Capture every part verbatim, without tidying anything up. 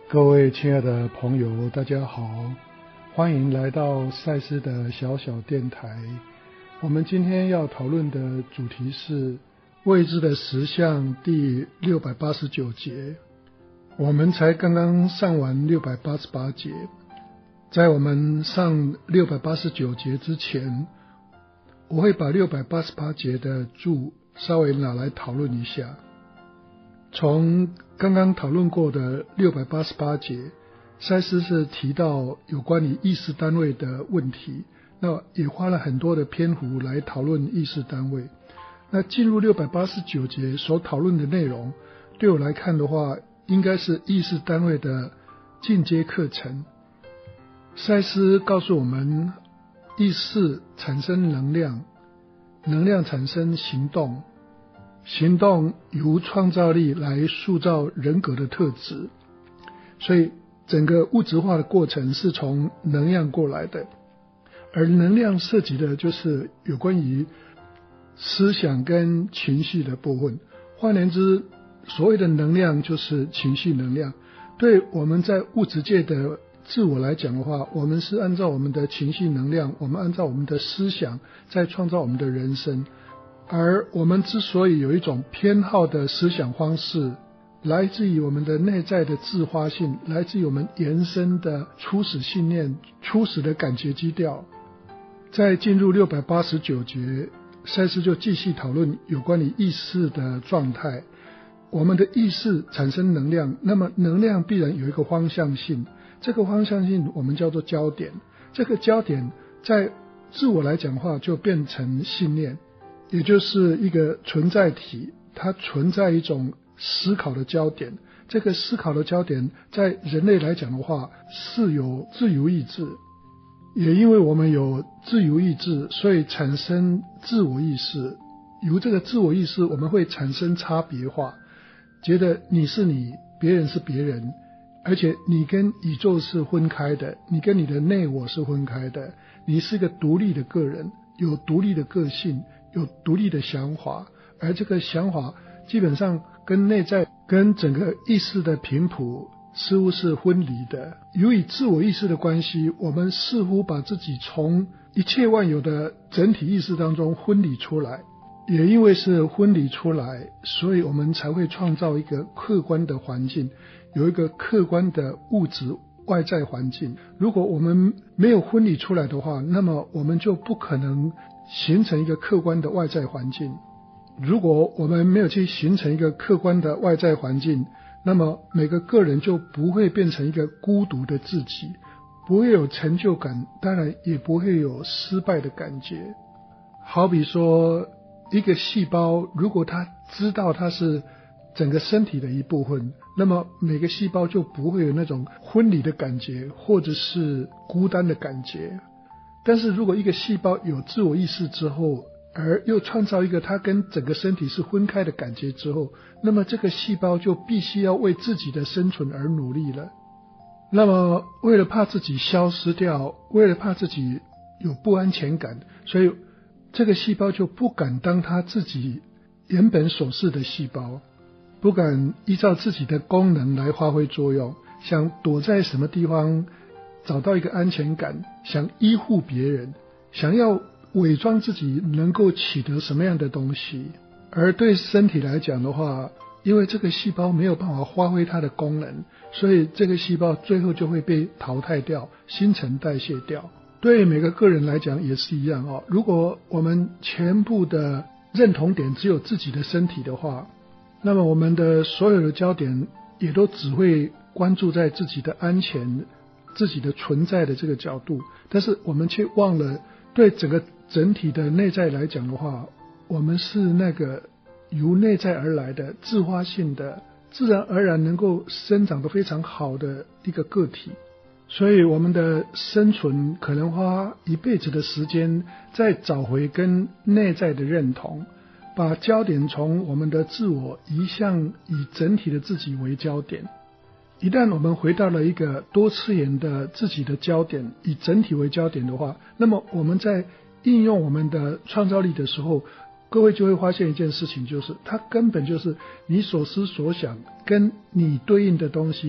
各位亲爱的朋友，大家好，欢迎来到赛斯的小小电台。我们今天要讨论的主题是未知的实相第六百八十九节。我们才刚刚上完六百八十八节，在我们上六百八十九节之前，我会把六百八十八节的注稍微拿来讨论一下。从刚刚讨论过的六百八十八节，赛斯是提到有关于意识单位的问题，那也花了很多的篇幅来讨论意识单位。那进入六百八十九节所讨论的内容，对我来看的话，应该是意识单位的进阶课程。赛斯告诉我们，意识产生能量，能量产生行动，行动由创造力来塑造人格的特质，所以整个物质化的过程是从能量过来的，而能量涉及的就是有关于思想跟情绪的部分。换言之，所谓的能量就是情绪能量。对我们在物质界的自我来讲的话，我们是按照我们的情绪能量，我们按照我们的思想在创造我们的人生。而我们之所以有一种偏好的思想方式，来自于我们的内在的自发性，来自于我们延伸的初始信念、初始的感觉基调。在进入六百八十九节，赛斯就继续讨论有关于意识的状态。我们的意识产生能量，那么能量必然有一个方向性，这个方向性我们叫做焦点。这个焦点在自我来讲的话，就变成信念，也就是一个存在体，它存在一种思考的焦点。这个思考的焦点在人类来讲的话，是有自由意志，也因为我们有自由意志，所以产生自我意识。由这个自我意识，我们会产生差别化，觉得你是你，别人是别人，而且你跟宇宙是分开的，你跟你的内我是分开的，你是个独立的个人，有独立的个性，有独立的想法，而这个想法基本上跟内在跟整个意识的频谱似乎是分离的。由于自我意识的关系，我们似乎把自己从一切万有的整体意识当中分离出来，也因为是分离出来，所以我们才会创造一个客观的环境，有一个客观的物质外在环境。如果我们没有分离出来的话，那么我们就不可能形成一个客观的外在环境。如果我们没有去形成一个客观的外在环境，那么每个个人就不会变成一个孤独的自己，不会有成就感，当然也不会有失败的感觉。好比说一个细胞，如果它知道它是整个身体的一部分，那么每个细胞就不会有那种分离的感觉，或者是孤单的感觉。但是如果一个细胞有自我意识之后，而又创造一个它跟整个身体是分开的感觉之后，那么这个细胞就必须要为自己的生存而努力了。那么为了怕自己消失掉，为了怕自己有不安全感，所以这个细胞就不敢当它自己原本所是的细胞，不敢依照自己的功能来发挥作用，想躲在什么地方找到一个安全感，想依附别人，想要伪装自己能够取得什么样的东西。而对身体来讲的话，因为这个细胞没有办法发挥它的功能，所以这个细胞最后就会被淘汰掉，新陈代谢掉。对每个个人来讲也是一样哦。如果我们全部的认同点只有自己的身体的话，那么我们的所有的焦点也都只会关注在自己的安全、自己的存在的这个角度，但是我们却忘了对整个整体的内在来讲的话，我们是那个由内在而来的自发性的自然而然能够生长得非常好的一个个体。所以我们的生存可能花一辈子的时间再找回跟内在的认同，把焦点从我们的自我移向以整体的自己为焦点。一旦我们回到了一个多次元的自己的焦点，以整体为焦点的话，那么我们在应用我们的创造力的时候，各位就会发现一件事情，就是它根本就是你所思所想跟你对应的东西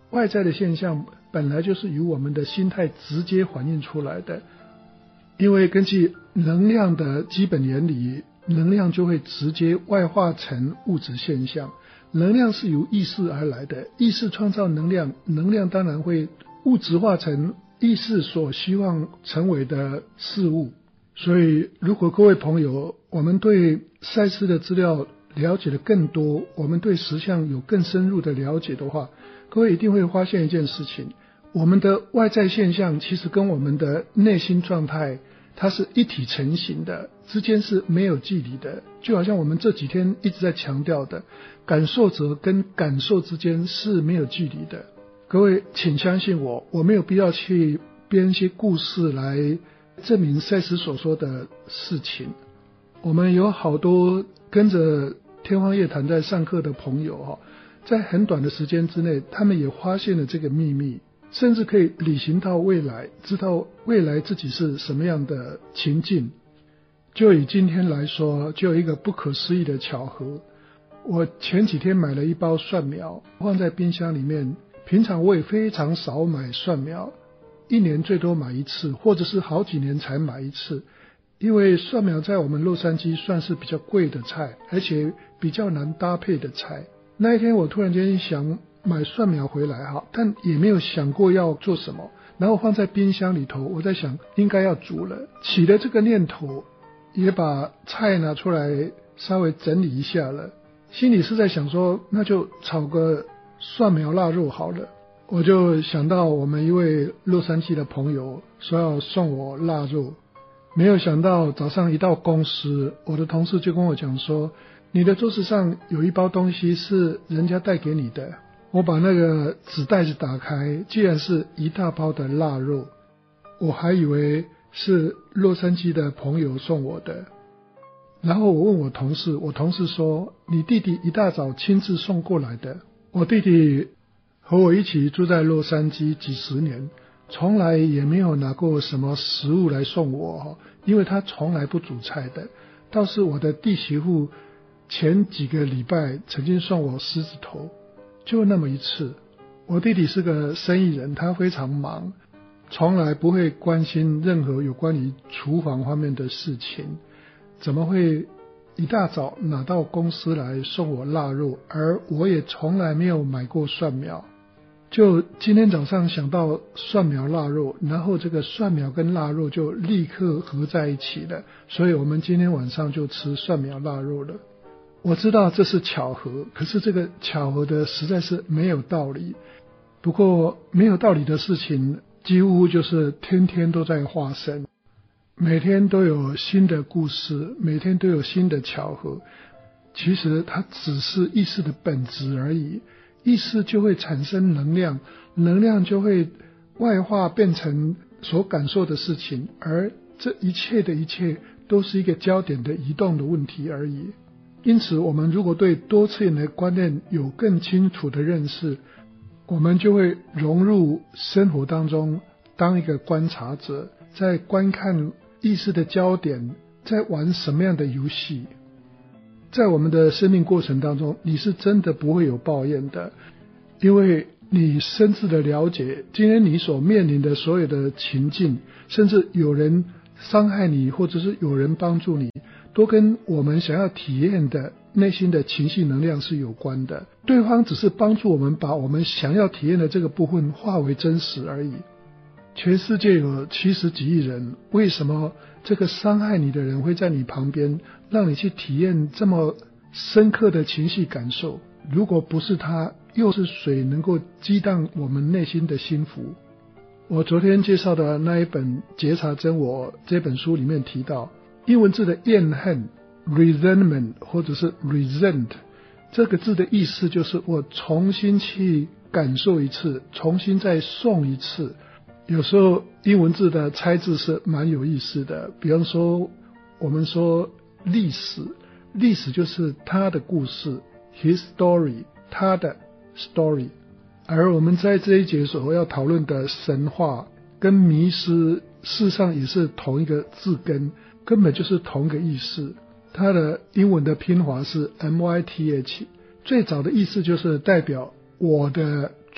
外在的现象本来就是由我们的心态直接反映出来的，因为根据能量的基本原理，能量就会直接外化成物质现象。能量是由意识而来的，意识创造能量，能量当然会物质化成意识所希望成为的事物。所以如果各位朋友，我们对赛斯的资料了解的更多，我们对实相有更深入的了解的话，各位一定会发现一件事情，我们的外在现象其实跟我们的内心状态它是一体成型的，之间是没有距离的。就好像我们这几天一直在强调的，感受者跟感受之间是没有距离的。各位请相信我，我没有必要去编一些故事来证明赛斯所说的事情。我们有好多跟着天方夜谭在上课的朋友，在很短的时间之内，他们也发现了这个秘密，甚至可以旅行到未来，知道未来自己是什么样的情境。就以今天来说，就有一个不可思议的巧合。我前几天买了一包蒜苗放在冰箱里面，平常我也非常少买蒜苗，一年最多买一次，或者是好几年才买一次，因为蒜苗在我们洛杉矶算是比较贵的菜，而且比较难搭配的菜。那一天我突然间想买蒜苗回来哈，但也没有想过要做什么，然后放在冰箱里头，我在想应该要煮了，起了这个念头，也把菜拿出来稍微整理一下了，心里是在想说那就炒个蒜苗腊肉好了。我就想到我们一位洛杉矶的朋友说要送我腊肉，没有想到早上一到公司，我的同事就跟我讲说，你的桌子上有一包东西是人家带给你的。我把那个纸袋子打开，竟然是一大包的腊肉，我还以为是洛杉矶的朋友送我的。然后我问我同事，我同事说，你弟弟一大早亲自送过来的。我弟弟和我一起住在洛杉矶几十年，从来也没有拿过什么食物来送我，因为他从来不煮菜的。倒是我的弟媳妇前几个礼拜曾经送我狮子头，就那么一次。我弟弟是个生意人，他非常忙，从来不会关心任何有关于厨房方面的事情，怎么会一大早拿到公司来送我腊肉，而我也从来没有买过蒜苗。就今天早上想到蒜苗腊肉，然后这个蒜苗跟腊肉就立刻合在一起了，所以我们今天晚上就吃蒜苗腊肉了。我知道这是巧合，可是这个巧合的实在是没有道理。不过没有道理的事情几乎就是天天都在发生，每天都有新的故事，每天都有新的巧合。其实它只是意识的本质而已，意识就会产生能量，能量就会外化变成所感受的事情，而这一切的一切都是一个焦点的移动的问题而已。因此我们如果对多次元的观念有更清楚的认识，我们就会融入生活当中，当一个观察者，在观看意识的焦点在玩什么样的游戏。在我们的生命过程当中，你是真的不会有抱怨的，因为你深挚的了解今天你所面临的所有的情境，甚至有人伤害你，或者是有人帮助你，都跟我们想要体验的内心的情绪能量是有关的。对方只是帮助我们把我们想要体验的这个部分化为真实而已。全世界有七十几亿人，为什么这个伤害你的人会在你旁边，让你去体验这么深刻的情绪感受？如果不是他，又是谁能够激荡我们内心的心符？我昨天介绍的那一本《觉察真我》这本书里面提到，英文字的怨恨 resentment 或者是 resent 这个字的意思就是我重新去感受一次，重新再诵一次。有时候英文字的拆字是蛮有意思的，比方说我们说历史，历史就是他的故事 his story 他的 story， 而我们在这一节所要讨论的神话跟迷失事实上也是同一个字根，根本就是同一个意思。它的英文的拼法是 M Y T H， 最早的意思就是代表我的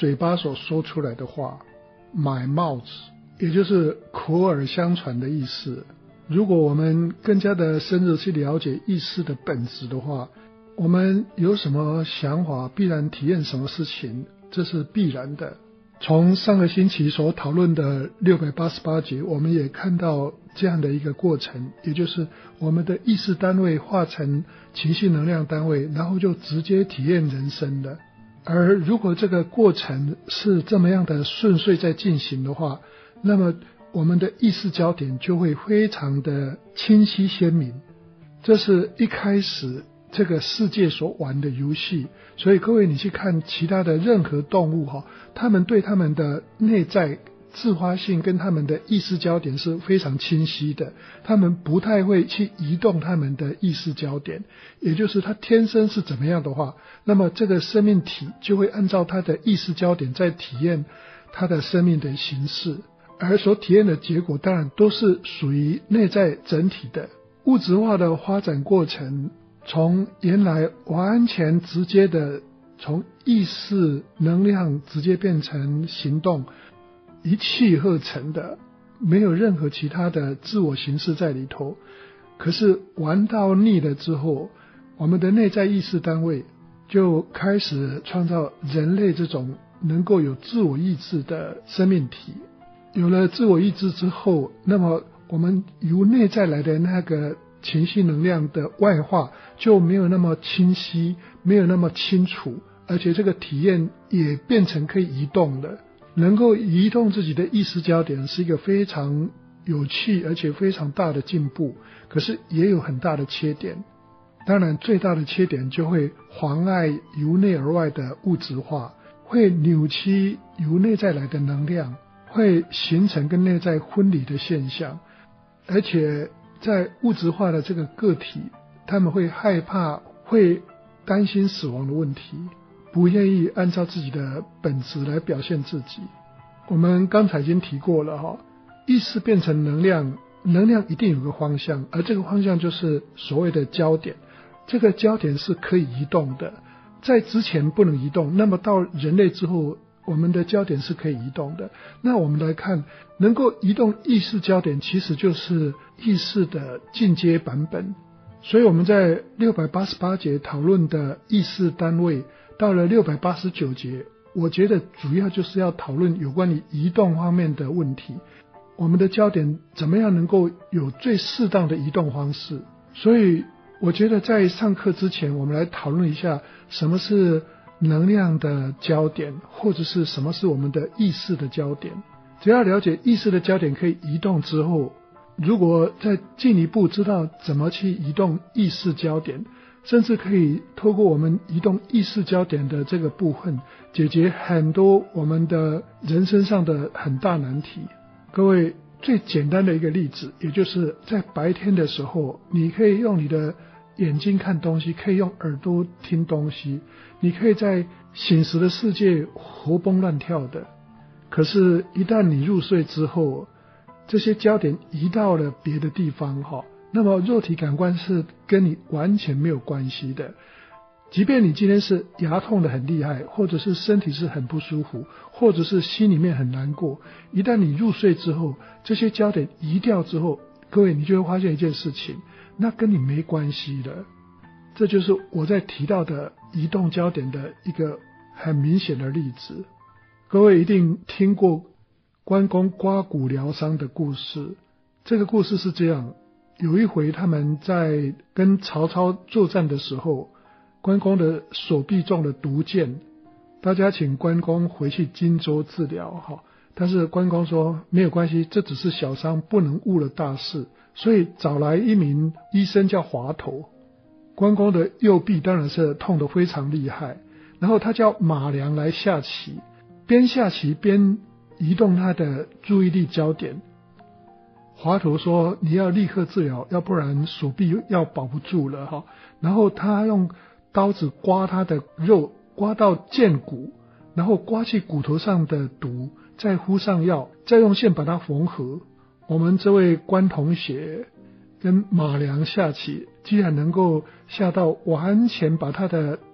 嘴巴所说出来的话 my mouth， 也就是口耳相传的意思。如果我们更加的深入去了解意识的本质的话，我们有什么想法必然体验什么事情，这是必然的。从上个星期所讨论的六百八十八节，我们也看到这样的一个过程，也就是我们的意识单位化成情绪能量单位，然后就直接体验人生了。而如果这个过程是这么样的顺遂在进行的话，那么我们的意识焦点就会非常的清晰鲜明。这是一开始这个世界所玩的游戏，所以各位你去看其他的任何动物哈，他们对他们的内在自发性跟他们的意识焦点是非常清晰的，他们不太会去移动他们的意识焦点，也就是他天生是怎么样的话，那么这个生命体就会按照他的意识焦点在体验他的生命的形式，而所体验的结果当然都是属于内在整体的。物质化的发展过程从原来完全直接的从意识能量直接变成行动，一气呵成的，没有任何其他的自我形式在里头。可是玩到腻了之后，我们的内在意识单位就开始创造人类这种能够有自我意志的生命体。有了自我意志之后，那么我们由内在来的那个情绪能量的外化就没有那么清晰，没有那么清楚，而且这个体验也变成可以移动了。能够移动自己的意识焦点是一个非常有趣而且非常大的进步，可是也有很大的缺点。当然最大的缺点就会妨碍由内而外的物质化，会扭曲由内在来的能量，会形成跟内在分离的现象。而且在物质化的这个个体，他们会害怕，会担心死亡的问题，不愿意按照自己的本质来表现自己。我们刚才已经提过了哈，意识变成能量，能量一定有个方向，而这个方向就是所谓的焦点。这个焦点是可以移动的，在之前不能移动，那么到人类之后，我们的焦点是可以移动的。那我们来看，能够移动意识焦点其实就是意识的进阶版本。所以我们在六百八十八节讨论的意识单位，到了六百八十九节，我觉得主要就是要讨论有关于移动方面的问题。我们的焦点怎么样能够有最适当的移动方式。所以我觉得在上课之前，我们来讨论一下什么是能量的焦点，或者是什么是我们的意识的焦点。只要了解意识的焦点可以移动之后，如果再进一步知道怎么去移动意识焦点，甚至可以透过我们移动意识焦点的这个部分，解决很多我们的人生上的很大难题。各位，最简单的一个例子，也就是在白天的时候，你可以用你的眼睛看东西，可以用耳朵听东西，你可以在醒时的世界活蹦乱跳的。可是一旦你入睡之后，这些焦点移到了别的地方哈，那么肉体感官是跟你完全没有关系的。即便你今天是牙痛得很厉害，或者是身体是很不舒服，或者是心里面很难过，一旦你入睡之后，这些焦点移掉之后，各位你就会发现一件事情，那跟你没关系了。这就是我在提到的移动焦点的一个很明显的例子。各位一定听过关公刮骨疗伤的故事。这个故事是这样，有一回他们在跟曹操作战的时候，关公的手臂中了毒箭，大家请关公回去荆州治疗，但是关公说没有关系，这只是小伤，不能误了大事，所以找来一名医生叫华佗。关公的右臂当然是痛得非常厉害，然后他叫马良来下棋，边下棋边移动他的注意力焦点。华佗说你要立刻治疗，要不然手臂要保不住了哈。然后他用刀子刮他的肉，刮到剑骨，然后刮去骨头上的毒，再敷上药，再用线把它缝合。我们这位关同学跟马良下棋，居然能够下到完全把他的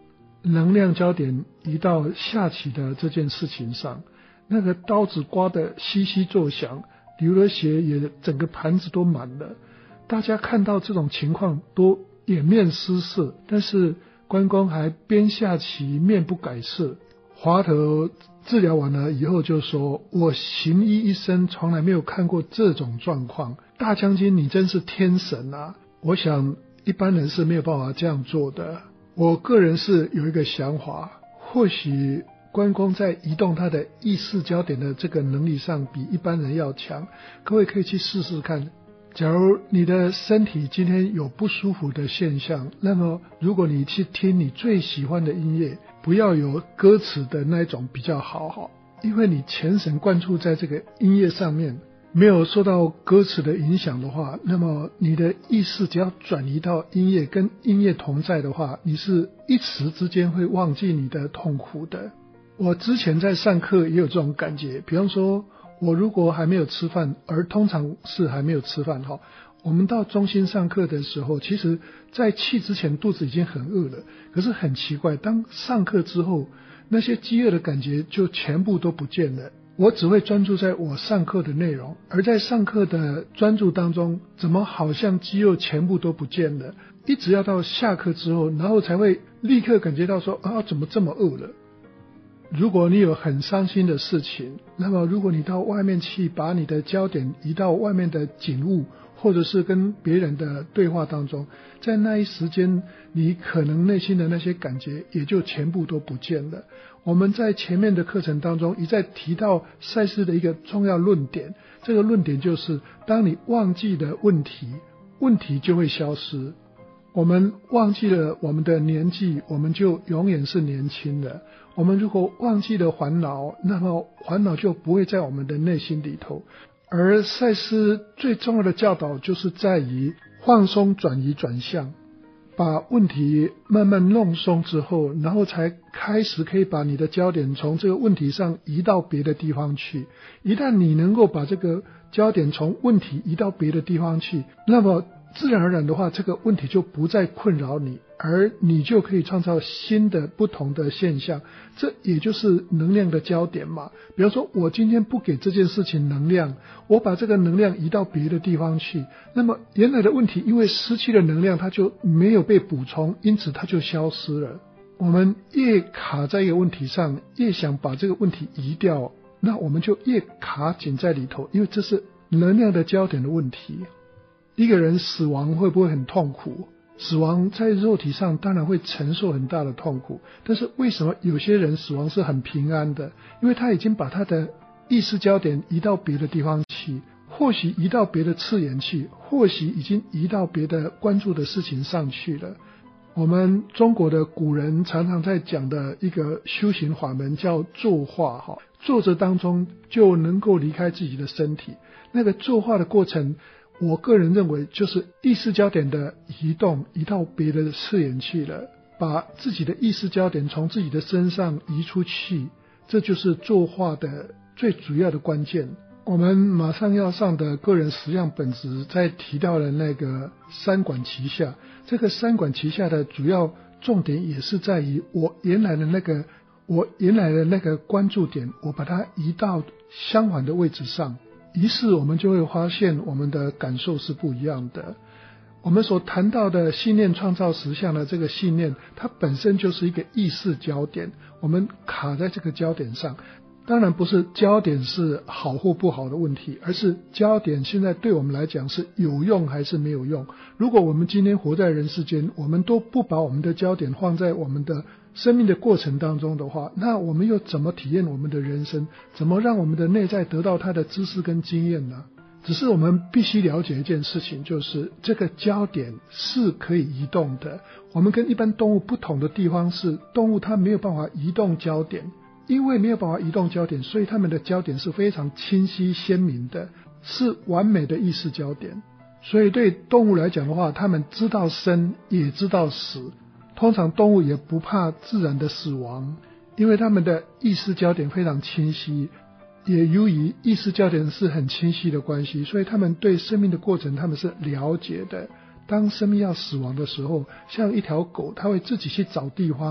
能量焦点移到下棋的这件事情上，那个刀子刮得稀稀作响，流了血也整个盘子都满了，大家看到这种情况都掩面失色，但是关公还边下棋面不改色。华佗治疗完了以后就说，我行医一生从来没有看过这种状况，大将军你真是天神啊。我想一般人是没有办法这样做的。我个人是有一个想法，或许关公在移动他的意识焦点的这个能力上比一般人要强，各位可以去试试看。假如你的身体今天有不舒服的现象，那么如果你去听你最喜欢的音乐，不要有歌词的那种比较好好，因为你全神贯注在这个音乐上面，没有受到歌词的影响的话，那么你的意识只要转移到音乐，跟音乐同在的话，你是一时之间会忘记你的痛苦的。我之前在上课也有这种感觉，比方说我如果还没有吃饭，而通常是还没有吃饭哈，我们到中心上课的时候，其实在去之前肚子已经很饿了，可是很奇怪，当上课之后，那些饥饿的感觉就全部都不见了。我只会专注在我上课的内容，而在上课的专注当中，怎么好像肌肉全部都不见了，一直要到下课之后，然后才会立刻感觉到说啊，怎么这么饿了。如果你有很伤心的事情，那么如果你到外面去，把你的焦点移到外面的景物，或者是跟别人的对话当中，在那一时间你可能内心的那些感觉也就全部都不见了。我们在前面的课程当中一再提到赛斯的一个重要论点，这个论点就是当你忘记了问题，问题就会消失。我们忘记了我们的年纪，我们就永远是年轻的。我们如果忘记了烦恼，那么烦恼就不会在我们的内心里头。而赛斯最重要的教导就是在于放松、转移、转向，把问题慢慢弄松之后，然后才开始可以把你的焦点从这个问题上移到别的地方去。一旦你能够把这个焦点从问题移到别的地方去，那么自然而然的话，这个问题就不再困扰你，而你就可以创造新的不同的现象，这也就是能量的焦点嘛。比方说我今天不给这件事情能量，我把这个能量移到别的地方去，那么原来的问题因为失去了能量，它就没有被补充，因此它就消失了。我们越卡在一个问题上，越想把这个问题移掉，那我们就越卡紧在里头，因为这是能量的焦点的问题。一个人死亡会不会很痛苦？死亡在肉体上当然会承受很大的痛苦，但是为什么有些人死亡是很平安的？因为他已经把他的意识焦点移到别的地方去，或许移到别的次元去，或许已经移到别的关注的事情上去了。我们中国的古人常常在讲的一个修行法门叫坐化，坐着当中就能够离开自己的身体。那个坐化的过程，我个人认为就是意识焦点的移动，移到别的次元去了，把自己的意识焦点从自己的身上移出去，这就是坐化的最主要的关键。我们马上要上的个人实相本质在提到了那个三管齐下，这个三管齐下的主要重点也是在于我原来的那个我原来的那个关注点，我把它移到相反的位置上，于是我们就会发现我们的感受是不一样的。我们所谈到的信念创造实相的这个信念，它本身就是一个意识焦点，我们卡在这个焦点上。当然不是焦点是好或不好的问题，而是焦点现在对我们来讲是有用还是没有用。如果我们今天活在人世间，我们都不把我们的焦点放在我们的生命的过程当中的话，那我们又怎么体验我们的人生？怎么让我们的内在得到它的知识跟经验呢？只是我们必须了解一件事情，就是这个焦点是可以移动的。我们跟一般动物不同的地方是，动物它没有办法移动焦点，因为没有办法移动焦点，所以它们的焦点是非常清晰鲜明的，是完美的意识焦点。所以对动物来讲的话，它们知道生也知道死，通常动物也不怕自然的死亡，因为它们的意识焦点非常清晰，也由于意识焦点是很清晰的关系，所以他们对生命的过程他们是了解的。当生命要死亡的时候，像一条狗，它会自己去找地方，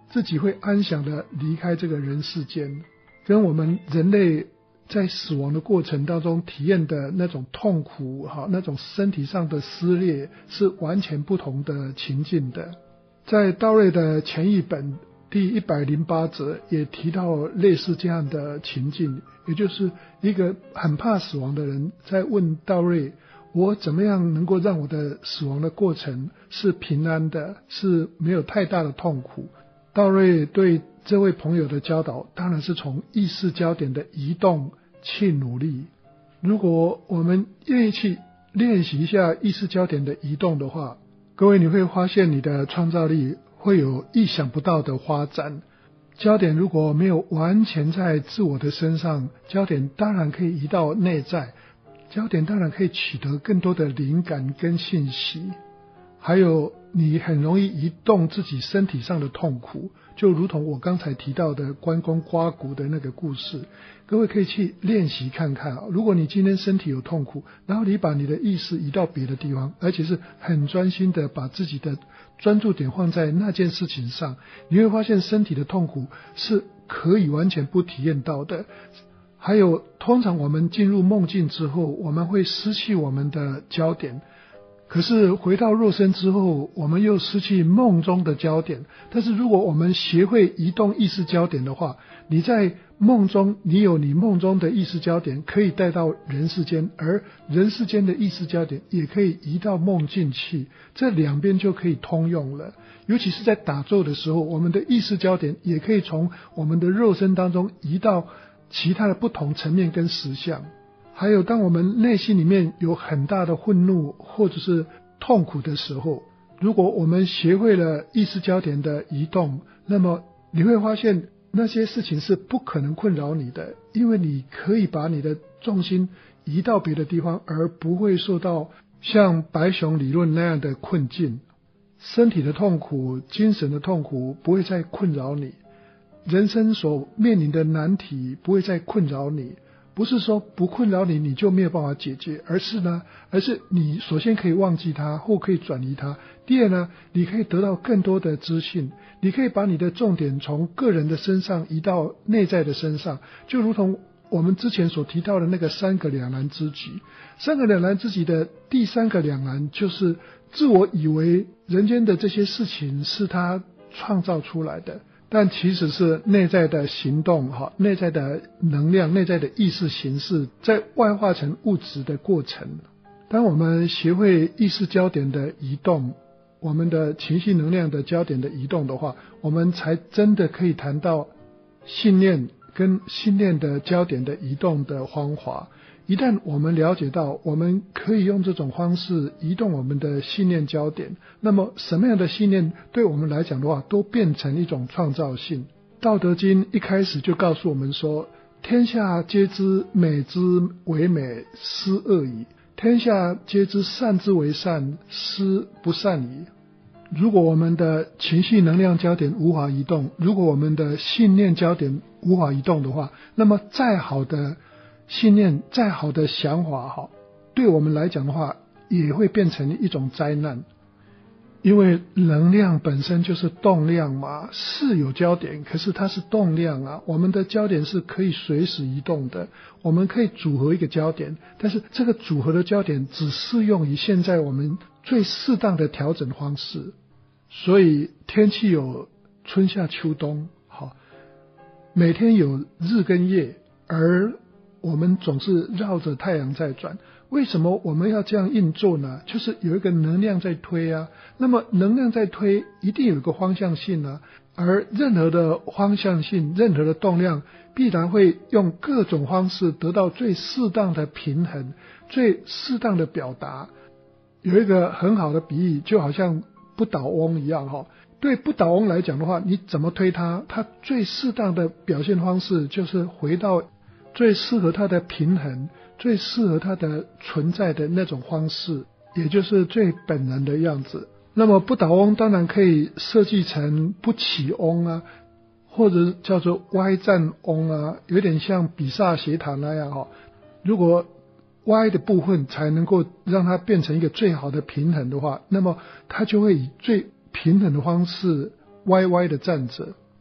自己会安详的离开这个人世间，跟我们人类在死亡的过程当中体验的那种痛苦，那种身体上的撕裂是完全不同的情境的。在道瑞的前一本第一百零八则也提到类似这样的情境，也就是一个很怕死亡的人在问道瑞，我怎么样能够让我的死亡的过程是平安的，是没有太大的痛苦。道瑞对这位朋友的教导当然是从意识焦点的移动去努力。如果我们愿意去练习一下意识焦点的移动的话，各位你会发现你的创造力会有意想不到的发展。焦点如果没有完全在自我的身上，焦点当然可以移到内在，焦点当然可以取得更多的灵感跟信息。还有你很容易移动自己身体上的痛苦，就如同我刚才提到的关公刮骨的那个故事，各位可以去练习看看啊。如果你今天身体有痛苦，然后你把你的意识移到别的地方，而且是很专心的把自己的专注点放在那件事情上，你会发现身体的痛苦是可以完全不体验到的。还有通常我们进入梦境之后，我们会失去我们的焦点，可是回到肉身之后，我们又失去梦中的焦点。但是如果我们学会移动意识焦点的话，你在梦中你有你梦中的意识焦点可以带到人世间，而人世间的意识焦点也可以移到梦境去，这两边就可以通用了。尤其是在打坐的时候，我们的意识焦点也可以从我们的肉身当中移到其他的不同层面跟实相。还有当我们内心里面有很大的愤怒或者是痛苦的时候，如果我们学会了意识焦点的移动，那么你会发现那些事情是不可能困扰你的，因为你可以把你的重心移到别的地方，而不会受到像白熊理论那样的困境。身体的痛苦、精神的痛苦不会再困扰你，人生所面临的难题不会再困扰你。不是说不困扰你你就没有办法解决，而是呢而是你首先可以忘记它，或可以转移它。第二呢，你可以得到更多的资讯，你可以把你的重点从个人的身上移到内在的身上，就如同我们之前所提到的那个三个两难之局。三个两难之局的第三个两难就是自我以为人间的这些事情是他创造出来的，但其实是内在的行动，内在的能量，内在的意识形式在外化成物质的过程。当我们学会意识焦点的移动，我们的情绪能量的焦点的移动的话，我们才真的可以谈到信念跟信念的焦点的移动的方法。一旦我们了解到我们可以用这种方式移动我们的信念焦点，那么什么样的信念对我们来讲的话都变成一种创造性。道德经一开始就告诉我们说，天下皆知美之为美，斯恶已；天下皆知善之为善，斯不善已。如果我们的情绪能量焦点无法移动，如果我们的信念焦点无法移动的话，那么再好的信念，再好的想法，对我们来讲的话也会变成一种灾难。因为能量本身就是动量嘛，是有焦点，可是它是动量啊，我们的焦点是可以随时移动的，我们可以组合一个焦点，但是这个组合的焦点只适用于现在我们最适当的调整方式。所以天气有春夏秋冬，好，每天有日跟夜，而我们总是绕着太阳在转。为什么我们要这样运作呢？就是有一个能量在推啊，那么能量在推一定有一个方向性啊，而任何的方向性，任何的动量必然会用各种方式得到最适当的平衡，最适当的表达。有一个很好的比喻，就好像不倒翁一样哈。对不倒翁来讲的话，你怎么推它，它最适当的表现方式就是回到最适合它的平衡，最适合它的存在的那种方式，也就是最本能的样子。那么不倒翁当然可以设计成不起翁啊，或者叫做歪站翁啊，有点像比萨斜塔那样哈。如果歪的部分才能够让它变成一个最好的平衡的话，那么它就会以最平衡的方式歪歪的站着。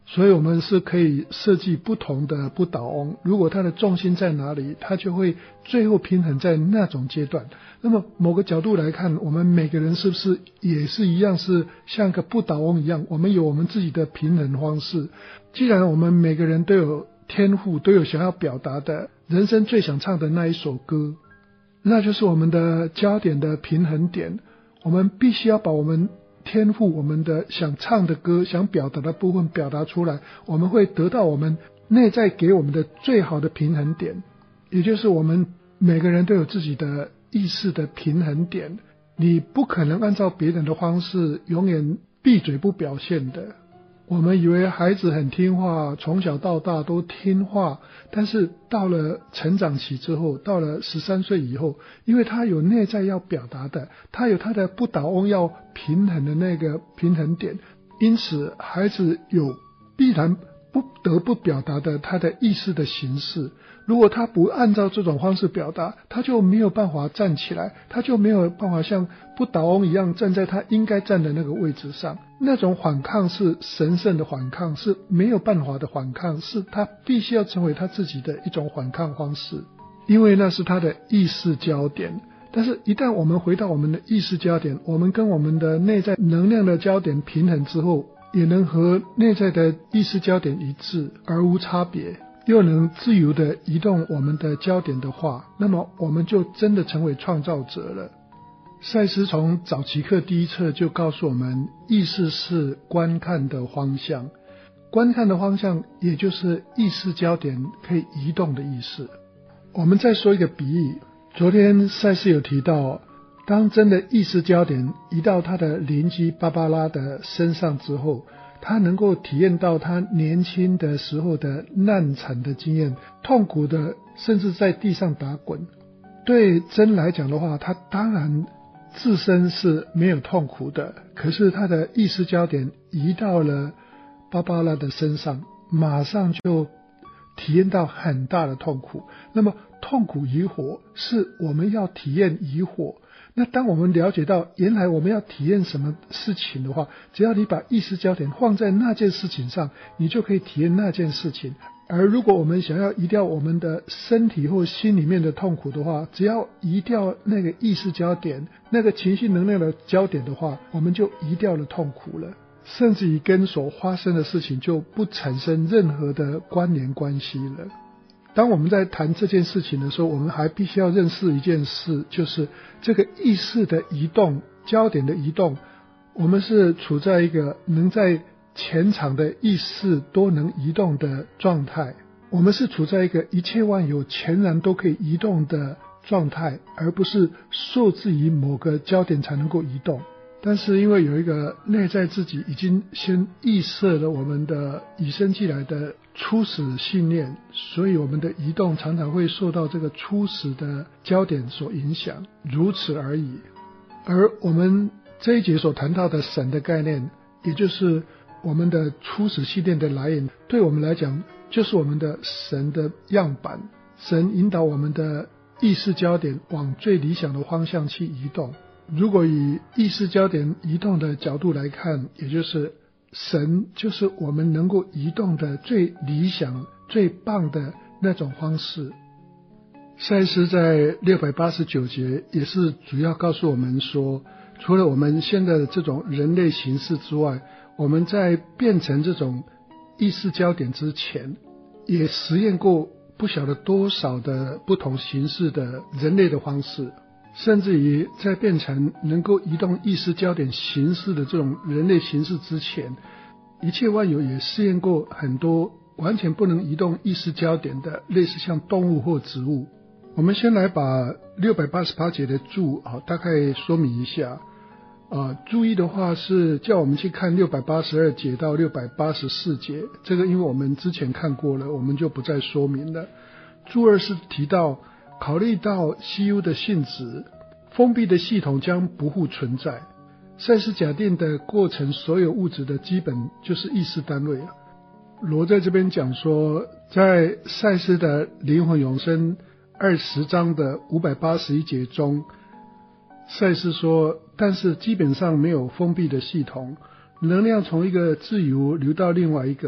所以我们是可以设计不同的不倒翁，如果它的重心在哪里，它就会最后平衡在那种阶段。那么某个角度来看，我们每个人是不是也是一样，是像个不倒翁一样，我们有我们自己的平衡方式。既然我们每个人都有天赋，都有想要表达的人生最想唱的那一首歌，那就是我们的焦点的平衡点。我们必须要把我们天赋，我们的想唱的歌，想表达的部分表达出来，我们会得到我们内在给我们的最好的平衡点，也就是我们每个人都有自己的意识的平衡点。你不可能按照别人的方式永远闭嘴不表现的。我们以为孩子很听话，从小到大都听话，但是到了成长期之后，到了十三岁以后，因为他有内在要表达的，他有他的不倒翁要平衡的那个平衡点，因此孩子有必然不得不表达的他的意识的形式。如果他不按照这种方式表达，他就没有办法站起来，他就没有办法像不倒翁一样站在他应该站的那个位置上。那种反抗是神圣的反抗，是没有办法的反抗，是他必须要成为他自己的一种反抗方式，因为那是他的意识焦点。但是一旦我们回到我们的意识焦点，我们跟我们的内在能量的焦点平衡之后，也能和内在的意识焦点一致而无差别，又能自由地移动我们的焦点的话，那么我们就真的成为创造者了。赛斯从早期课第一册就告诉我们，意识是观看的方向，观看的方向也就是意识焦点可以移动的意识。我们再说一个比喻，昨天赛斯有提到，当真的意识焦点移到他的邻居芭芭拉的身上之后，他能够体验到他年轻的时候的难产的经验，痛苦的甚至在地上打滚。对真来讲的话，他当然自身是没有痛苦的，可是他的意识焦点移到了芭芭拉的身上，马上就体验到很大的痛苦。那么痛苦与火是我们要体验与火，那当我们了解到原来我们要体验什么事情的话，只要你把意识焦点放在那件事情上，你就可以体验那件事情。而如果我们想要移掉我们的身体或心里面的痛苦的话，只要移掉那个意识焦点，那个情绪能量的焦点的话，我们就移掉了痛苦了，甚至于跟所发生的事情就不产生任何的关联关系了。当我们在谈这件事情的时候，我们还必须要认识一件事，就是这个意识的移动，焦点的移动，我们是处在一个能在全场的意识都能移动的状态，我们是处在一个一切万有全然都可以移动的状态，而不是受制于某个焦点才能够移动。但是因为有一个内在自己已经先预设了我们的与生俱来的初始信念，所以我们的移动常常会受到这个初始的焦点所影响，如此而已。而我们这一节所谈到的神的概念，也就是我们的初始信念的来源，对我们来讲就是我们的神的样板。神引导我们的意识焦点往最理想的方向去移动。如果以意识焦点移动的角度来看，也就是神就是我们能够移动的最理想最棒的那种方式。赛斯在六百八十九节也是主要告诉我们说，除了我们现在的这种人类形式之外，我们在变成这种意识焦点之前，也实验过不晓得多少的不同形式的人类的方式，甚至于在变成能够移动意识焦点形式的这种人类形式之前，一切万有也试验过很多完全不能移动意识焦点的，类似像动物或植物。我们先来把六百八十八节的注啊大概说明一下。啊，注意的话是叫我们去看六百八十二节到六百八十四节，这个因为我们之前看过了，我们就不再说明了。注二是提到考虑到 C U 的性质，封闭的系统将不复存在。赛斯假定的过程，所有物质的基本就是意识单位啊。罗在这边讲说，在赛斯的灵魂永生二十章的五百八十一节中，赛斯说，但是基本上没有封闭的系统，能量从一个自由流到另外一个，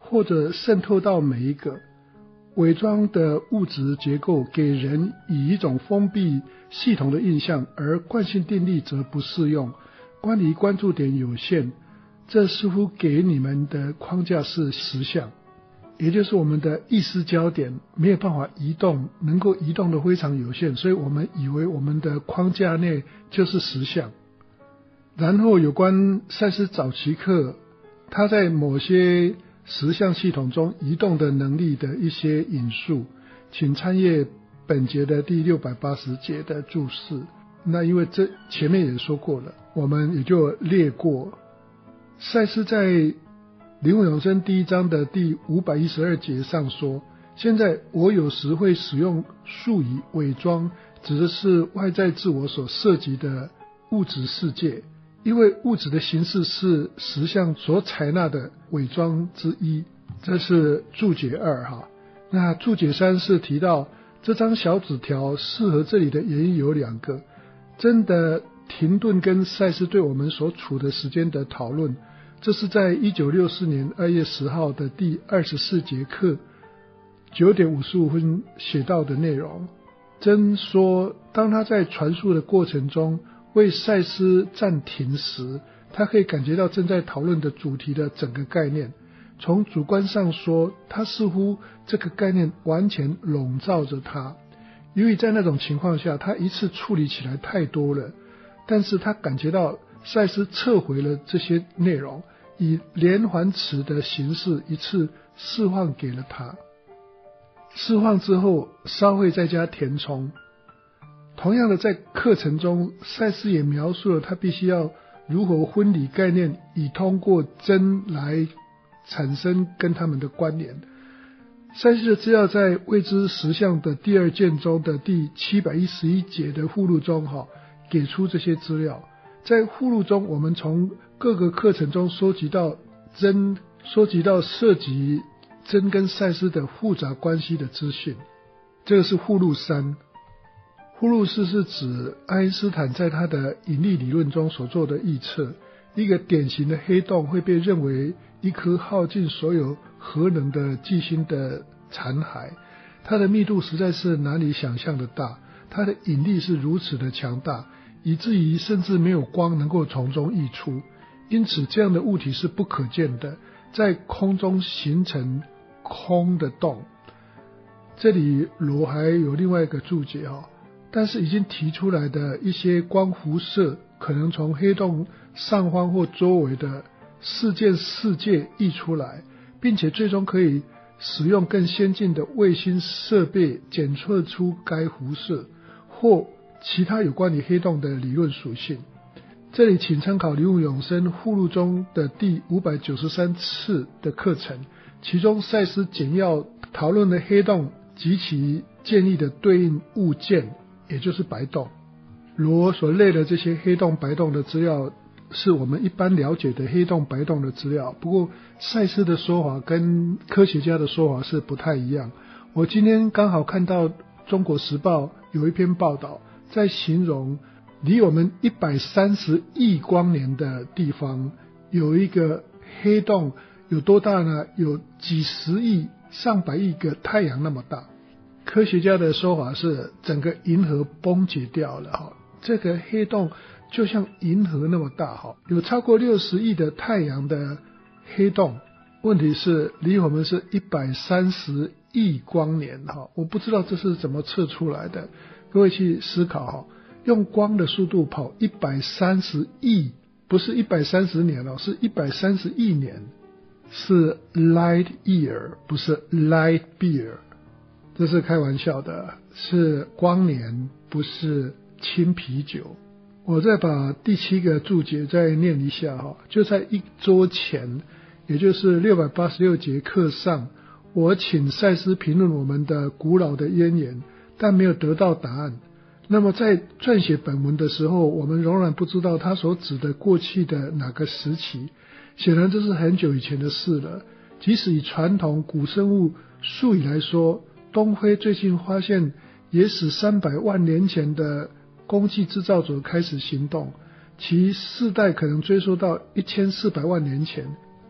或者渗透到每一个。伪装的物质结构给人以一种封闭系统的印象，而惯性定律则不适用，关离关注点有限，这似乎给你们的框架是实相，也就是我们的意识焦点没有办法移动，能够移动的非常有限，所以我们以为我们的框架内就是实相。然后有关赛斯早期课，他在某些实相系统中移动的能力的一些引述，请参阅本节的第六百八十节的注释。那因为这前面也说过了，我们也就列过。赛斯在灵魂永生第一章的第五百一十二节上说，现在我有时会使用术语伪装，指的是外在自我所涉及的物质世界，因为物质的形式是实相所采纳的伪装之一。这是注解二哈。那注解三是提到这张小纸条适合这里的原因有两个，真的停顿跟赛斯对我们所处的时间的讨论，这是在一九六四年二月十号的第二十四节课九点五十五分写到的内容。真说当他在传述的过程中为赛斯暂停时，他可以感觉到正在讨论的主题的整个概念。从主观上说，他似乎这个概念完全笼罩着他，由于在那种情况下他一次处理起来太多了，但是他感觉到赛斯撤回了这些内容，以连环词的形式一次释放给了他。释放之后稍会再加填充。同样的，在课程中赛斯也描述了他必须要如何分离概念，以通过真来产生跟他们的关联。赛斯的资料在未知实相的第二卷中的第七百一十一节的附录中哈，给出这些资料。在附录中，我们从各个课程中收集到真收集到涉及真跟赛斯的复杂关系的资讯。这个是附录三。附录四是指爱因斯坦在他的引力理论中所做的预测，一个典型的黑洞会被认为一颗耗尽所有核能的巨星的残骸，它的密度实在是难以想象的大，它的引力是如此的强大，以至于甚至没有光能够从中溢出，因此这样的物体是不可见的，在空中形成空的洞。这里罗还有另外一个注解哦，但是已经提出来的一些光辐射可能从黑洞上方或周围的事件世界溢出来，并且最终可以使用更先进的卫星设备检测出该辐射或其他有关于黑洞的理论属性。这里请参考灵魂永生附录中的第五百九十三次的课程，其中赛斯简要讨论了黑洞及其建立的对应物件，也就是白洞。罗所列的这些黑洞白洞的资料是我们一般了解的黑洞白洞的资料，不过赛斯的说法跟科学家的说法是不太一样。我今天刚好看到中国时报有一篇报道，在形容离我们一百三十亿光年的地方有一个黑洞，有多大呢？有几十亿上百亿个太阳那么大。科学家的说法是整个银河崩解掉了哈，这个黑洞就像银河那么大哈，有超过六十亿的太阳的黑洞。问题是离我们是一百三十亿光年哈，我不知道这是怎么测出来的，各位去思考哈，用光的速度跑一百三十亿，不是一百三十年哦，是一百三十亿年，是 light year 不是 light beer，这是开玩笑的，是光年不是清啤酒。我再把第七个注解再念一下哈，就在一周前，也就是六百八十六节课上，我请赛斯评论我们的古老的渊源，但没有得到答案。那么在撰写本文的时候，我们仍然不知道他所指的过去的哪个时期，显然这是很久以前的事了。即使以传统古生物术语来说，东非最近发现也使三百万年前的公器制造者开始行动，其世代可能追溯到一千四百万年前。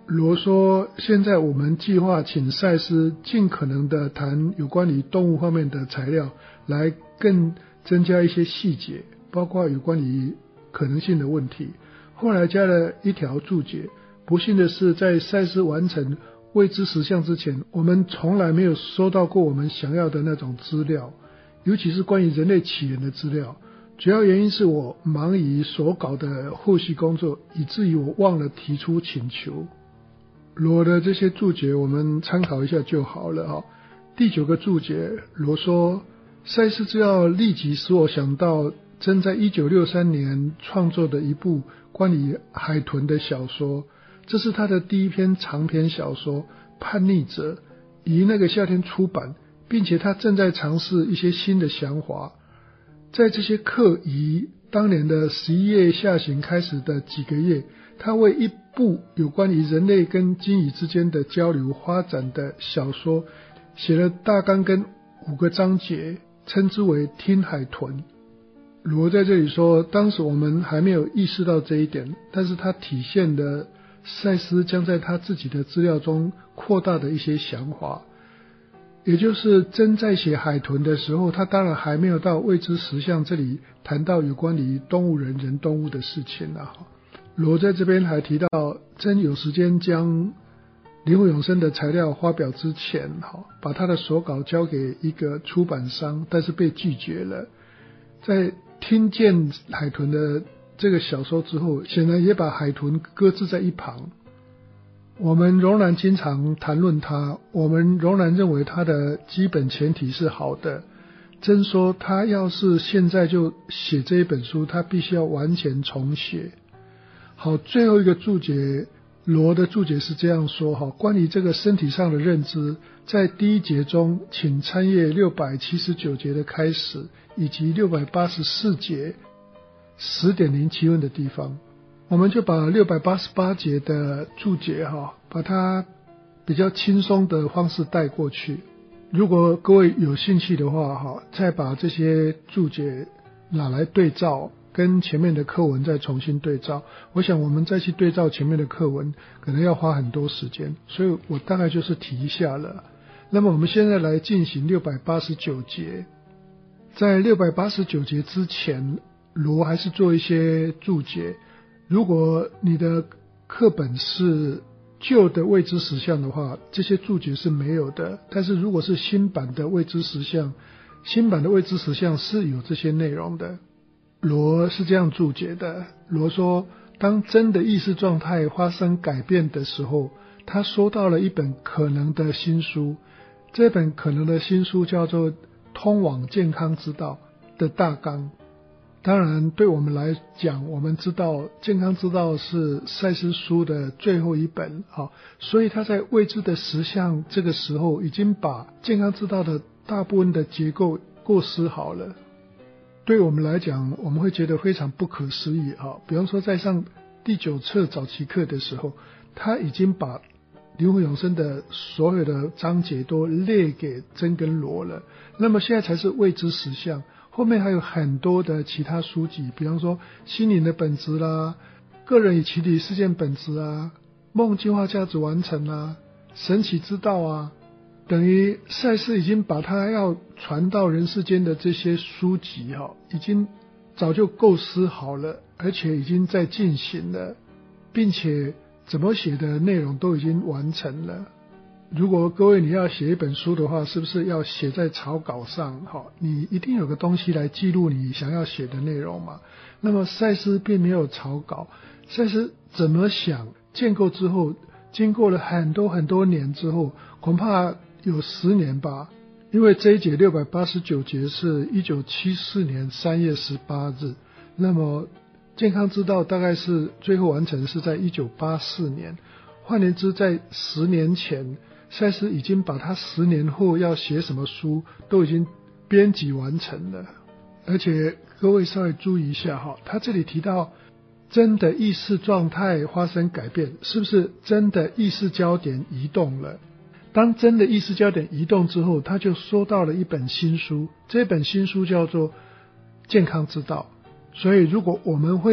罗说，现在我们计划请赛斯尽可能的谈有关于动物方面的材料，来更增加一些细节，包括有关于可能性的问题。后来加了一条注解，不幸的是，在赛斯完成未知实相之前，我们从来没有收到过我们想要的那种资料，尤其是关于人类起源的资料。主要原因是我忙于所搞的后续工作，以至于我忘了提出请求。罗的这些注解我们参考一下就好了哈。第九个注解，罗说，赛斯资料立即使我想到真在一九六三年创作的一部关于海豚的小说，这是他的第一篇长篇小说《叛逆者》，于那个夏天出版，并且他正在尝试一些新的想法。在这些课于当年的十一月下旬开始的几个月，他为一部有关于人类跟鲸鱼之间的交流发展的小说写了大纲跟五个章节，称之为听海豚。罗在这里说，当时我们还没有意识到这一点，但是他体现了赛斯将在他自己的资料中扩大的一些想法。也就是真在写海豚的时候，他当然还没有到未知实相这里谈到有关于动物人人动物的事情啊。罗在这边还提到，真有时间将灵魂永生的材料发表之前，把他的手稿交给一个出版商，但是被拒绝了。在听见海豚的这个小说之后，显然也把海豚搁置在一旁。我们仍然经常谈论它，我们仍然认为它的基本前提是好的。真说他要是现在就写这一本书，他必须要完全重写。好，最后一个注解，罗的注解是这样说，好，关于这个身体上的认知，在第一节中请参阅六百七十九节的开始，以及六百八十四节 十点零七问的地方。我们就把六百八十八节的注解哈，把它比较轻松的方式带过去。如果各位有兴趣的话哈，再把这些注解拿来对照，跟前面的课文再重新对照。我想我们再去对照前面的课文，可能要花很多时间，所以我大概就是提一下了。那么我们现在来进行六百八十九节。在六百八十九节之前，罗还是做一些注解。如果你的课本是旧的未知实相的话，这些注解是没有的，但是如果是新版的未知实相，新版的未知实相是有这些内容的。罗是这样注解的，罗说，当真的意识状态发生改变的时候，他收到了一本可能的新书，这本可能的新书叫做《通往健康之道》的大纲。当然对我们来讲，我们知道健康之道是赛斯书的最后一本，所以他在未知的实相这个时候已经把健康之道的大部分的结构构思好了。对我们来讲，我们会觉得非常不可思议。比方说在上第九册早期课的时候，他已经把灵魂永生的所有的章节都列给真跟罗了，那么现在才是未知实相。后面还有很多的其他书籍，比方说心灵的本质啦，个人与集体事件本质啊，梦进化价值完成啊，神奇之道啊，等于赛斯已经把他要传到人世间的这些书籍哈，已经早就构思好了，而且已经在进行了，并且怎么写的内容都已经完成了。如果各位你要写一本书的话，是不是要写在草稿上？你一定有个东西来记录你想要写的内容嘛。那么赛斯并没有草稿，赛斯怎么想建构之后，经过了很多很多年之后，恐怕有十年吧，因为这一节六百八十九节是一九七四年三月十八日，那么健康之道大概是最后完成是在一九八四年，换言之在十年前，赛斯已经把他十年后要写什么书都已经编辑完成了。而且各位稍微注意一下哈，他这里提到真的意识状态发生改变，是不是真的意识焦点移动了？当真的意识焦点移动之后，他就收到了一本新书，这本新书叫做健康之道。所以如果我们会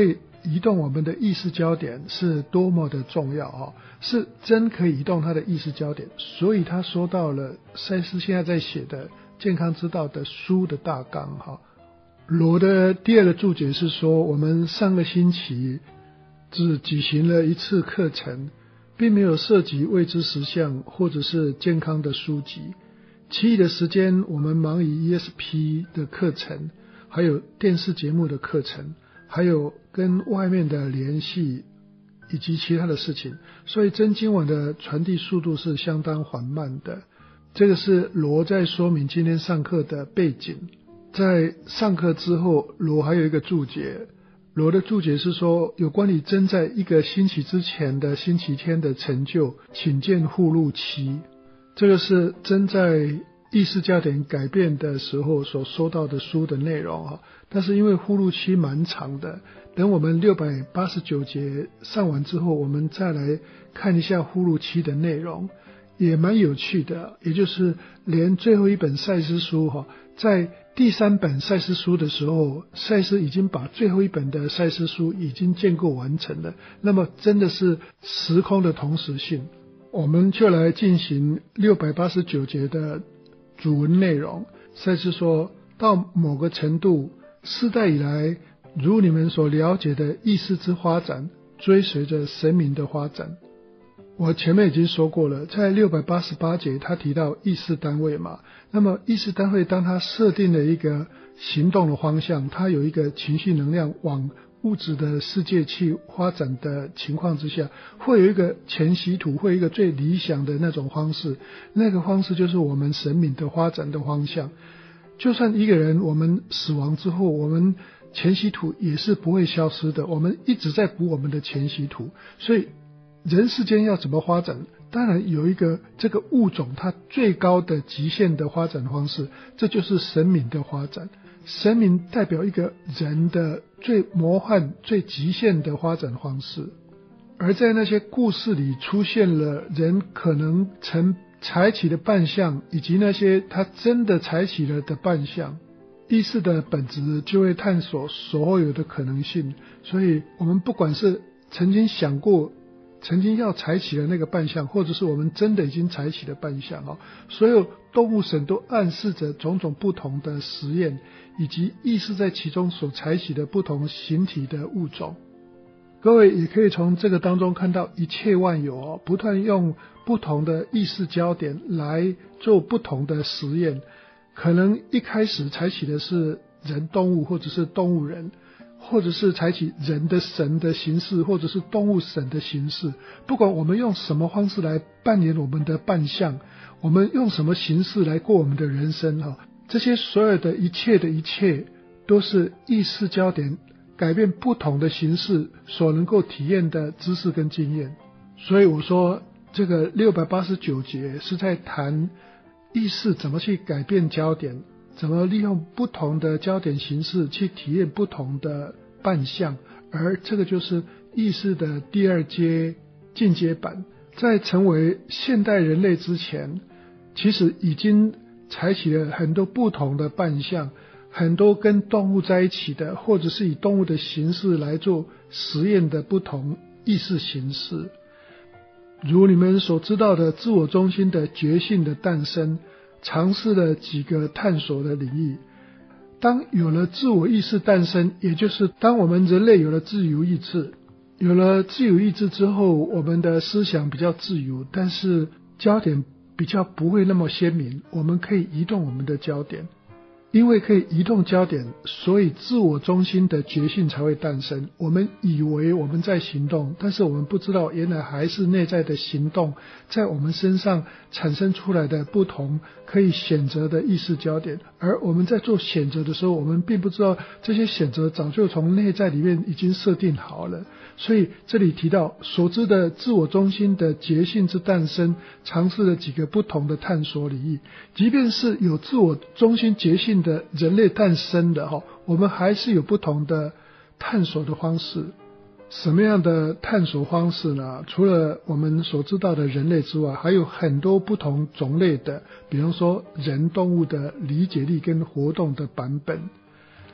移动我们的意识焦点是多么的重要啊！是真可以移动他的意识焦点，所以他说到了赛斯现在在写的健康之道的书的大纲哈。罗的第二个注解是说，我们上个星期只举行了一次课程，并没有涉及未知实相或者是健康的书籍，其余的时间我们忙于 E S P 的课程，还有电视节目的课程，还有跟外面的联系以及其他的事情，所以真经文的传递速度是相当缓慢的。这个是罗在说明今天上课的背景。在上课之后，罗还有一个注解，罗的注解是说，有关于真在一个星期之前的星期天的成就，请见附录七。这个是真在意识焦点改变的时候所说到的书的内容啊，但是因为附录七蛮长的，等我们六百八十九节上完之后，我们再来看一下附录七的内容，也蛮有趣的。也就是连最后一本赛斯书哈，在第三本赛斯书的时候，赛斯已经把最后一本的赛斯书已经建构完成了，那么真的是时空的同时性。我们就来进行六百八十九节的主文内容。赛斯说到某个程度，世代以来如你们所了解的意识之发展，追随着神明的发展。我前面已经说过了，在六百八十八节他提到意识单位嘛，那么意识单位当他设定了一个行动的方向，他有一个情绪能量往物质的世界去发展的情况之下，会有一个前习图，会有一个最理想的那种方式，那个方式就是我们神明的发展的方向。就算一个人我们死亡之后，我们前习图也是不会消失的，我们一直在补我们的前习图。所以人世间要怎么发展，当然有一个这个物种它最高的极限的发展方式，这就是神明的发展。神明代表一个人的最魔幻最极限的发展方式，而在那些故事里出现了人可能曾采取的扮相，以及那些他真的采取了的扮相，意识的本质就会探索所有的可能性。所以我们不管是曾经想过曾经要采取的那个扮相，或者是我们真的已经采取的扮相哦，所有动物神都暗示着种种不同的实验，以及意识在其中所采取的不同形体的物种。各位也可以从这个当中看到一切万有哦，不断用不同的意识焦点来做不同的实验，可能一开始采取的是人动物，或者是动物人，或者是采取人的神的形式，或者是动物神的形式。不管我们用什么方式来扮演我们的扮相，我们用什么形式来过我们的人生哈，这些所有的一切的一切都是意识焦点改变不同的形式所能够体验的知识跟经验。所以我说这个六百八十九节是在谈意识怎么去改变焦点，怎么利用不同的焦点形式去体验不同的扮相，而这个就是意识的第二阶进阶版。在成为现代人类之前，其实已经采取了很多不同的扮相，很多跟动物在一起的，或者是以动物的形式来做实验的不同意识形式。如你们所知道的自我中心的觉性的诞生，尝试了几个探索的领域。当有了自我意识诞生，也就是当我们人类有了自由意志，有了自由意志之后，我们的思想比较自由，但是焦点比较不会那么鲜明，我们可以移动我们的焦点。因为可以移动焦点，所以自我中心的觉性才会诞生。我们以为我们在行动，但是我们不知道原来还是内在的行动在我们身上产生出来的不同可以选择的意识焦点，而我们在做选择的时候，我们并不知道这些选择早就从内在里面已经设定好了。所以这里提到所知的自我中心的觉性之诞生，尝试了几个不同的探索领域。即便是有自我中心觉性的人类诞生的哈，我们还是有不同的探索的方式。什么样的探索方式呢？除了我们所知道的人类之外，还有很多不同种类的，比方说人动物的理解力跟活动的版本。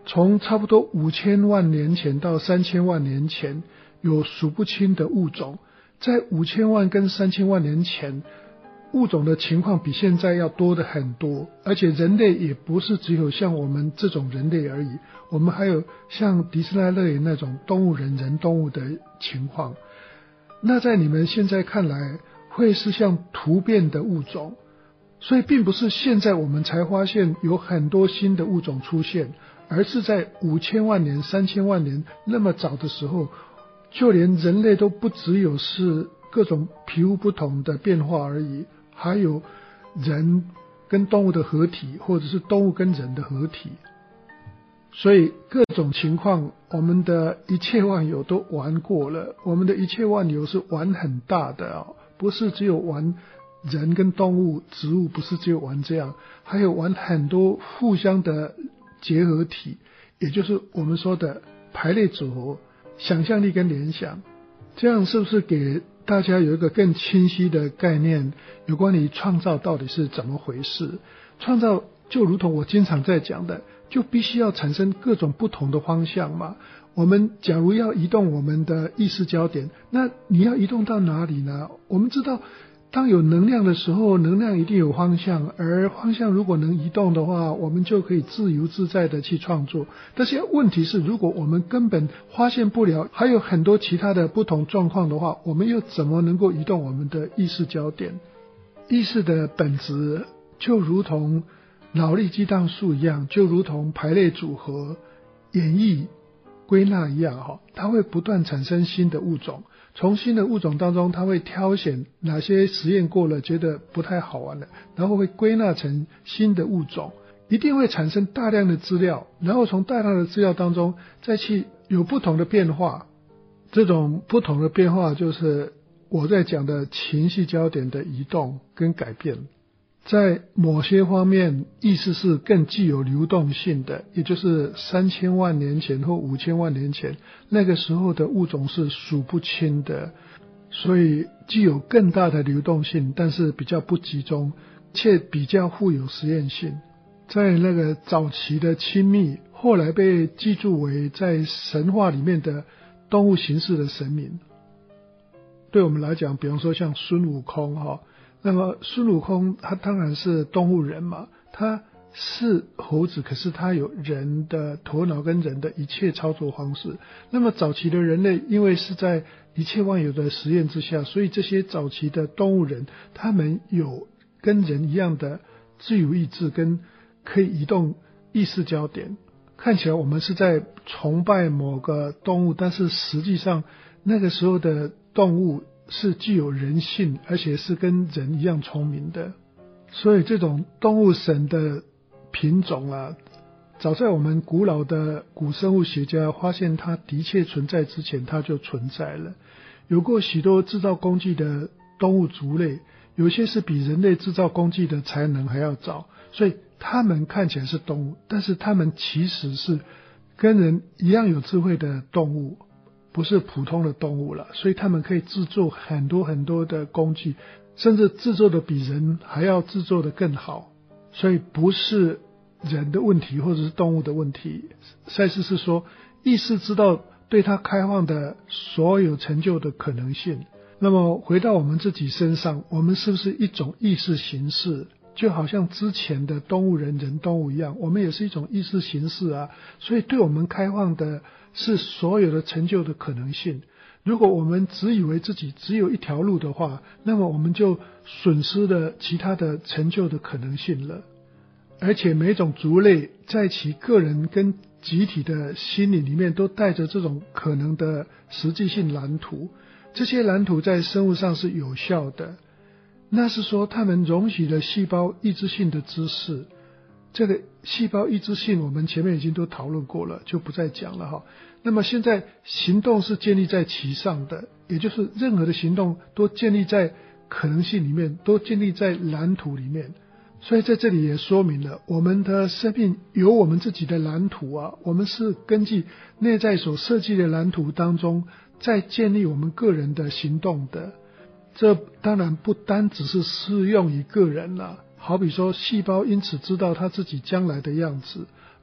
从差不多五千万年前到三千万年前，有数不清的物种。在五千万跟三千万年前，物种的情况比现在要多的很多，而且人类也不是只有像我们这种人类而已，我们还有像迪士尼乐园那种动物人人动物的情况。那在你们现在看来会是像突变的物种，所以并不是现在我们才发现有很多新的物种出现，而是在五千万年、三千万年那么早的时候，就连人类都不只有是各种皮肤不同的变化而已，还有人跟动物的合体，或者是动物跟人的合体。所以各种情况，我们的一切万有都玩过了。我们的一切万有是玩很大的哦，不是只有玩人跟动物、植物，不是只有玩这样，还有玩很多互相的结合体，也就是我们说的排列组合、想象力跟联想。这样是不是给大家有一个更清晰的概念，有关于创造到底是怎么回事？创造就如同我经常在讲的，就必须要产生各种不同的方向嘛。我们假如要移动我们的意识焦点，那你要移动到哪里呢？我们知道当有能量的时候，能量一定有方向，而方向如果能移动的话，我们就可以自由自在的去创作。但是问题是，如果我们根本发现不了还有很多其他的不同状况的话，我们又怎么能够移动我们的意识焦点？意识的本质就如同脑力激荡数一样，就如同排列组合、演绎、归纳一样，它会不断产生新的物种。从新的物种当中，它会挑选哪些实验过了觉得不太好玩了，然后会归纳成新的物种，一定会产生大量的资料，然后从大量的资料当中再去有不同的变化。这种不同的变化就是我在讲的情绪焦点的移动跟改变。在某些方面，意识是更具有流动性的，也就是三千万年前或五千万年前，那个时候的物种是数不清的，所以具有更大的流动性，但是比较不集中，却比较富有实验性。在那个早期的亲密，后来被记住为在神话里面的动物形式的神明。对我们来讲，比方说像孙悟空哈。那么孙悟空他当然是动物人嘛，他是猴子，可是他有人的头脑跟人的一切操作方式。那么早期的人类因为是在一切万有的实验之下，所以这些早期的动物人他们有跟人一样的自由意志跟可以移动意识焦点。看起来我们是在崇拜某个动物，但是实际上那个时候的动物是具有人性，而且是跟人一样聪明的。所以这种动物神的品种啊，早在我们古老的古生物学家发现它的确存在之前，它就存在了。有过许多制造工具的动物族类，有些是比人类制造工具的才能还要早，所以它们看起来是动物，但是它们其实是跟人一样有智慧的动物，不是普通的动物了，所以他们可以制作很多很多的工具，甚至制作的比人还要制作的更好。所以不是人的问题或者是动物的问题，赛斯是说意识知道对它开放的所有成就的可能性。那么回到我们自己身上，我们是不是一种意识形式？就好像之前的动物人人动物一样，我们也是一种意识形式啊，所以对我们开放的是所有的成就的可能性。如果我们只以为自己只有一条路的话，那么我们就损失了其他的成就的可能性了。而且每种族类在其个人跟集体的心理里面都带着这种可能的实际性蓝图，这些蓝图在生物上是有效的。那是说他们容许了细胞意志性的知识。这个细胞意志性我们前面已经都讨论过了，就不再讲了哈。那么现在行动是建立在其上的，也就是任何的行动都建立在可能性里面，都建立在蓝图里面。所以在这里也说明了我们的生命有我们自己的蓝图啊，我们是根据内在所设计的蓝图当中在建立我们个人的行动的。这当然不单只是适用于个人啦，好比说细胞因此知道它自己将来的样子，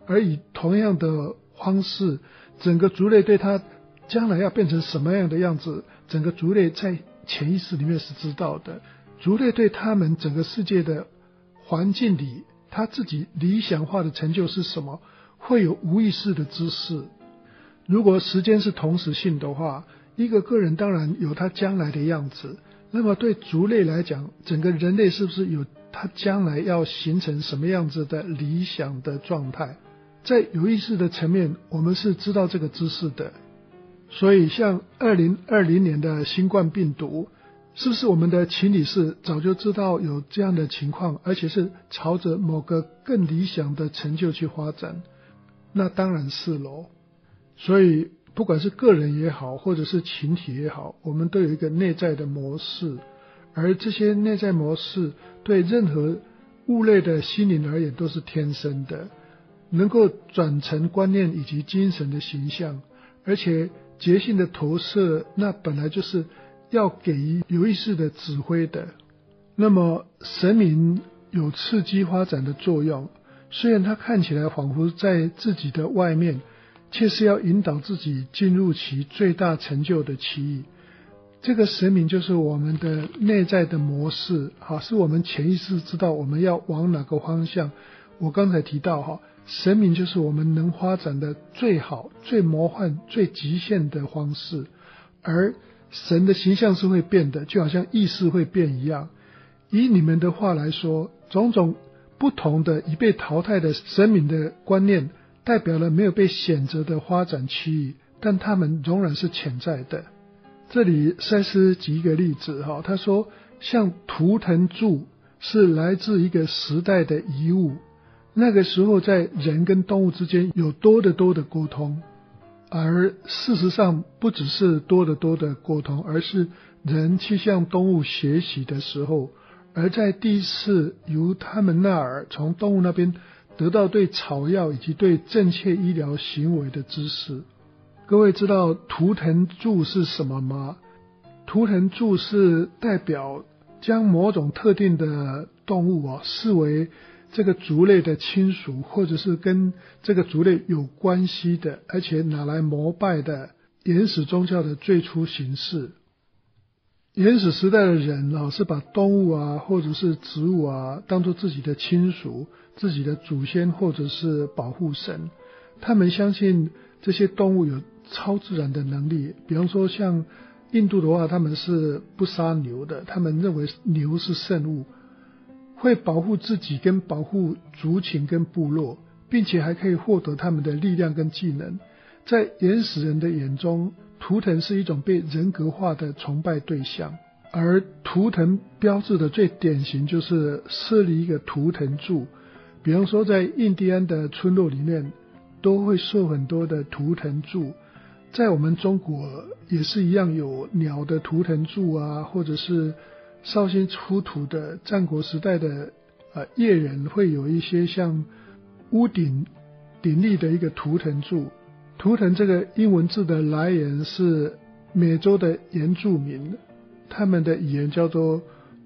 而以同样的方式，整个族类对它将来要变成什么样的样子，整个族类在潜意识里面是知道的。族类对他们整个世界的环境里，他自己理想化的成就是什么，会有无意识的知识。如果时间是同时性的话，一个个人当然有他将来的样子，那么对族类来讲，整个人类是不是有他将来要形成什么样子的理想的状态？在有意识的层面，我们是知道这个知识的。所以像二零二零年的新冠病毒，是不是我们的情理是早就知道有这样的情况，而且是朝着某个更理想的成就去发展？那当然是咯。所以不管是个人也好，或者是群体也好，我们都有一个内在的模式，而这些内在模式对任何物类的心灵而言都是天生的，能够转成观念以及精神的形象，而且觉性的投射，那本来就是要给予有意识的指挥的。那么神明有刺激发展的作用，虽然它看起来仿佛在自己的外面，却是要引导自己进入其最大成就的期域。这个神明就是我们的内在的模式，是我们潜意识知道我们要往哪个方向。我刚才提到神明就是我们能发展的最好、最魔幻、最极限的方式，而神的形象是会变的，就好像意识会变一样。以你们的话来说，种种不同的已被淘汰的神明的观念，代表了没有被选择的发展区域，但它们仍然是潜在的。这里赛斯举一个例子，他说像图腾柱是来自一个时代的遗物，那个时候在人跟动物之间有多得多的沟通，而事实上不只是多得多的沟通，而是人去向动物学习的时候，而在第一次由他们那儿从动物那边得到对草药以及对正确医疗行为的知识。各位知道图腾柱是什么吗？图腾柱是代表将某种特定的动物啊视为这个族类的亲属，或者是跟这个族类有关系的，而且拿来膜拜的原始宗教的最初形式。原始时代的人啊，是把动物啊或者是植物啊当作自己的亲属、自己的祖先或者是保护神。他们相信这些动物有超自然的能力，比方说像印度的话，他们是不杀牛的，他们认为牛是圣物，会保护自己跟保护族群跟部落，并且还可以获得他们的力量跟技能。在原始人的眼中，图腾是一种被人格化的崇拜对象，而图腾标志的最典型就是设立一个图腾柱。比方说在印第安的村落里面都会设很多的图腾柱，在我们中国也是一样，有鸟的图腾柱啊，或者是绍兴出土的战国时代的呃猎人会有一些像屋顶顶立的一个图腾柱。图腾这个英文字的来源是美洲的原住民，他们的语言叫做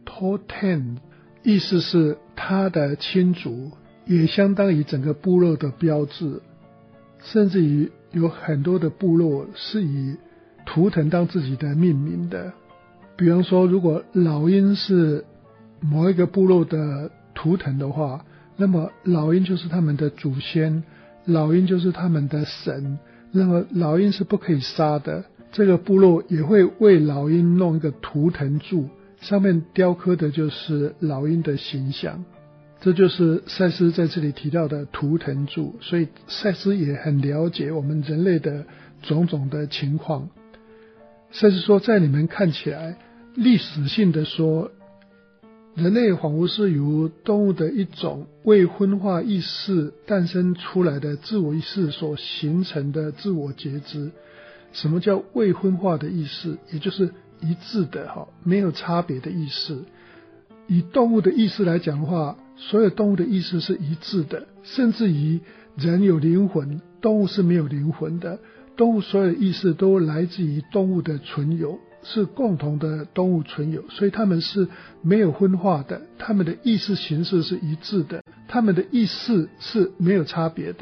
Totem， 意思是他的亲族，也相当于整个部落的标志。甚至于有很多的部落是以图腾当自己的命名的。比方说，如果老鹰是某一个部落的图腾的话，那么老鹰就是他们的祖先，老鹰就是他们的神，那么老鹰是不可以杀的。这个部落也会为老鹰弄一个图腾柱，上面雕刻的就是老鹰的形象。这就是赛斯在这里提到的图腾柱，所以赛斯也很了解我们人类的种种的情况。赛斯说，在你们看起来，历史性的说，人类仿佛是由动物的一种未分化意识诞生出来的自我意识所形成的自我觉知。什么叫未分化的意识？也就是一致的，没有差别的意识。以动物的意识来讲的话，所有动物的意识是一致的，甚至于人有灵魂，动物是没有灵魂的。动物所有的意识都来自于动物的存有，是共同的动物存有，所以它们是没有分化的，它们的意识形式是一致的，它们的意识是没有差别的。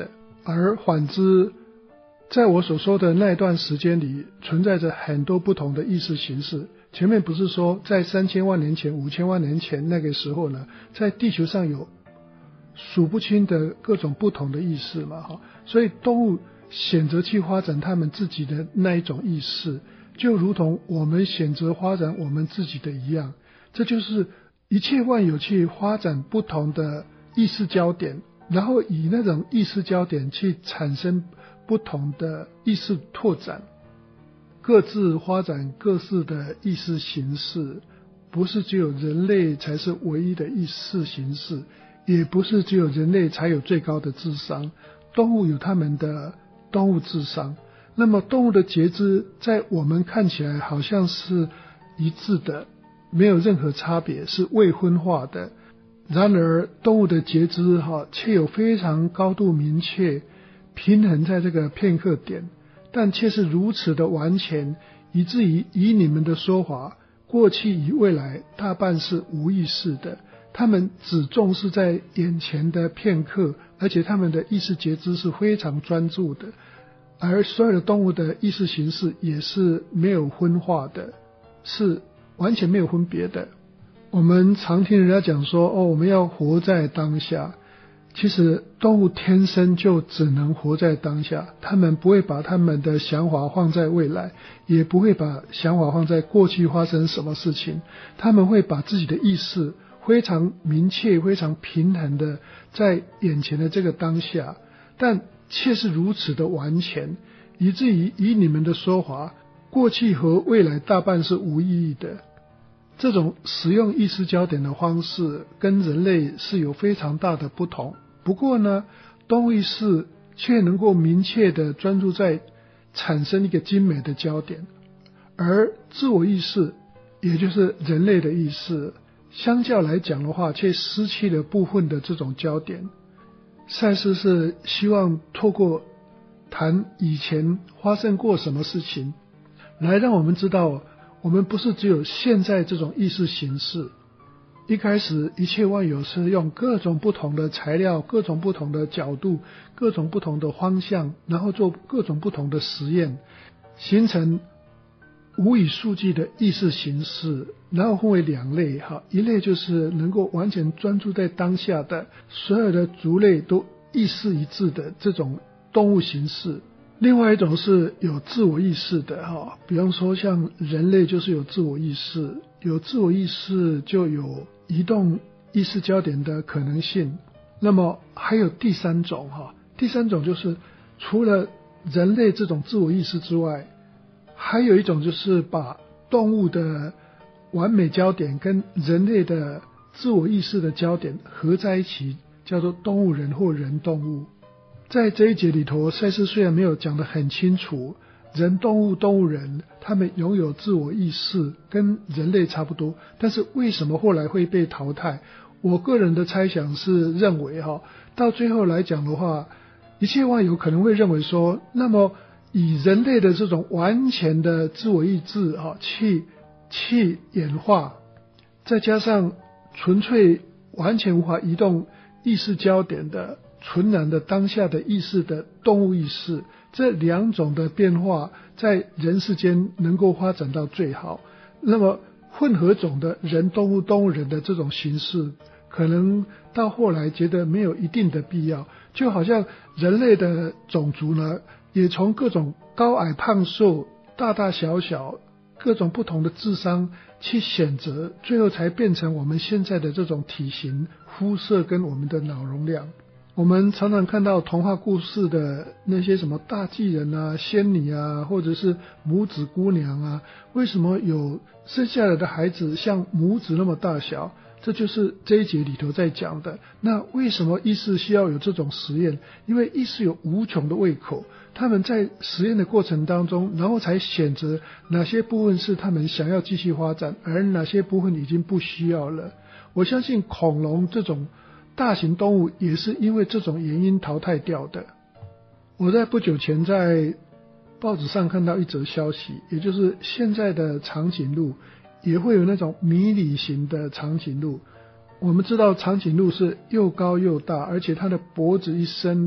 而反之，在我所说的那一段时间里，存在着很多不同的意识形式。前面不是说在三千万年前、五千万年前那个时候呢，在地球上有数不清的各种不同的意识嘛，哈，所以动物选择去发展他们自己的那一种意识，就如同我们选择发展我们自己的一样。这就是一切万有去发展不同的意识焦点，然后以那种意识焦点去产生不同的意识拓展，各自发展各自的意识形式。不是只有人类才是唯一的意识形式，也不是只有人类才有最高的智商，动物有他们的动物智商。那么动物的觉知在我们看起来好像是一致的，没有任何差别，是未分化的。然而动物的觉知哈，却有非常高度明确，平衡在这个片刻点，但却是如此的完全，以至于以你们的说法，过去与未来大半是无意识的，他们只重视在眼前的片刻，而且他们的意识觉知是非常专注的。而所有的动物的意识形式也是没有分化的，是完全没有分别的。我们常听人家讲说，哦，我们要活在当下。其实动物天生就只能活在当下，他们不会把他们的想法放在未来，也不会把想法放在过去发生什么事情。他们会把自己的意识非常明确、非常平衡的在眼前的这个当下，但却是如此的完全，以至于以你们的说法，过去和未来大半是无意义的。这种使用意识焦点的方式跟人类是有非常大的不同。不过呢，动物意识却能够明确的专注在产生一个精美的焦点，而自我意识，也就是人类的意识，相较来讲的话，却失去了部分的这种焦点。赛斯是希望透过谈以前发生过什么事情，来让我们知道，我们不是只有现在这种意识形式。一开始一切万有是用各种不同的材料、各种不同的角度、各种不同的方向，然后做各种不同的实验，形成无以数计的意识形式，然后分为两类哈，一类就是能够完全专注在当下的，所有的族类都意识一致的这种动物形式。另外一种是有自我意识的哈，比方说像人类就是有自我意识，有自我意识就有移动意识焦点的可能性。那么还有第三种哈，第三种就是除了人类这种自我意识之外，还有一种就是把动物的完美焦点跟人类的自我意识的焦点合在一起，叫做动物人或人动物。在这一节里头，赛斯虽然没有讲得很清楚，人动物动物人他们拥有自我意识，跟人类差不多，但是为什么后来会被淘汰？我个人的猜想是认为哈，到最后来讲的话，一切万有可能会认为说，那么以人类的这种完全的自我意志哈，去去演化，再加上纯粹完全无法移动意识焦点的纯然的当下的意识的动物意识，这两种的变化在人世间能够发展到最好。那么混合种的人动物动物人的这种形式，可能到后来觉得没有一定的必要，就好像人类的种族呢，也从各种高矮胖瘦、大大小小、各种不同的智商去选择，最后才变成我们现在的这种体型、肤色跟我们的脑容量。我们常常看到童话故事的那些什么大巨人啊、仙女啊，或者是拇指姑娘啊，为什么有生下来的孩子像拇指那么大小？这就是这一节里头在讲的。那为什么意识需要有这种实验？因为意识有无穷的胃口，他们在实验的过程当中，然后才选择哪些部分是他们想要继续发展，而哪些部分已经不需要了。我相信恐龙这种大型动物也是因为这种原因淘汰掉的。我在不久前在报纸上看到一则消息，也就是现在的长颈鹿也会有那种迷你型的长颈鹿。我们知道长颈鹿是又高又大，而且它的脖子一伸，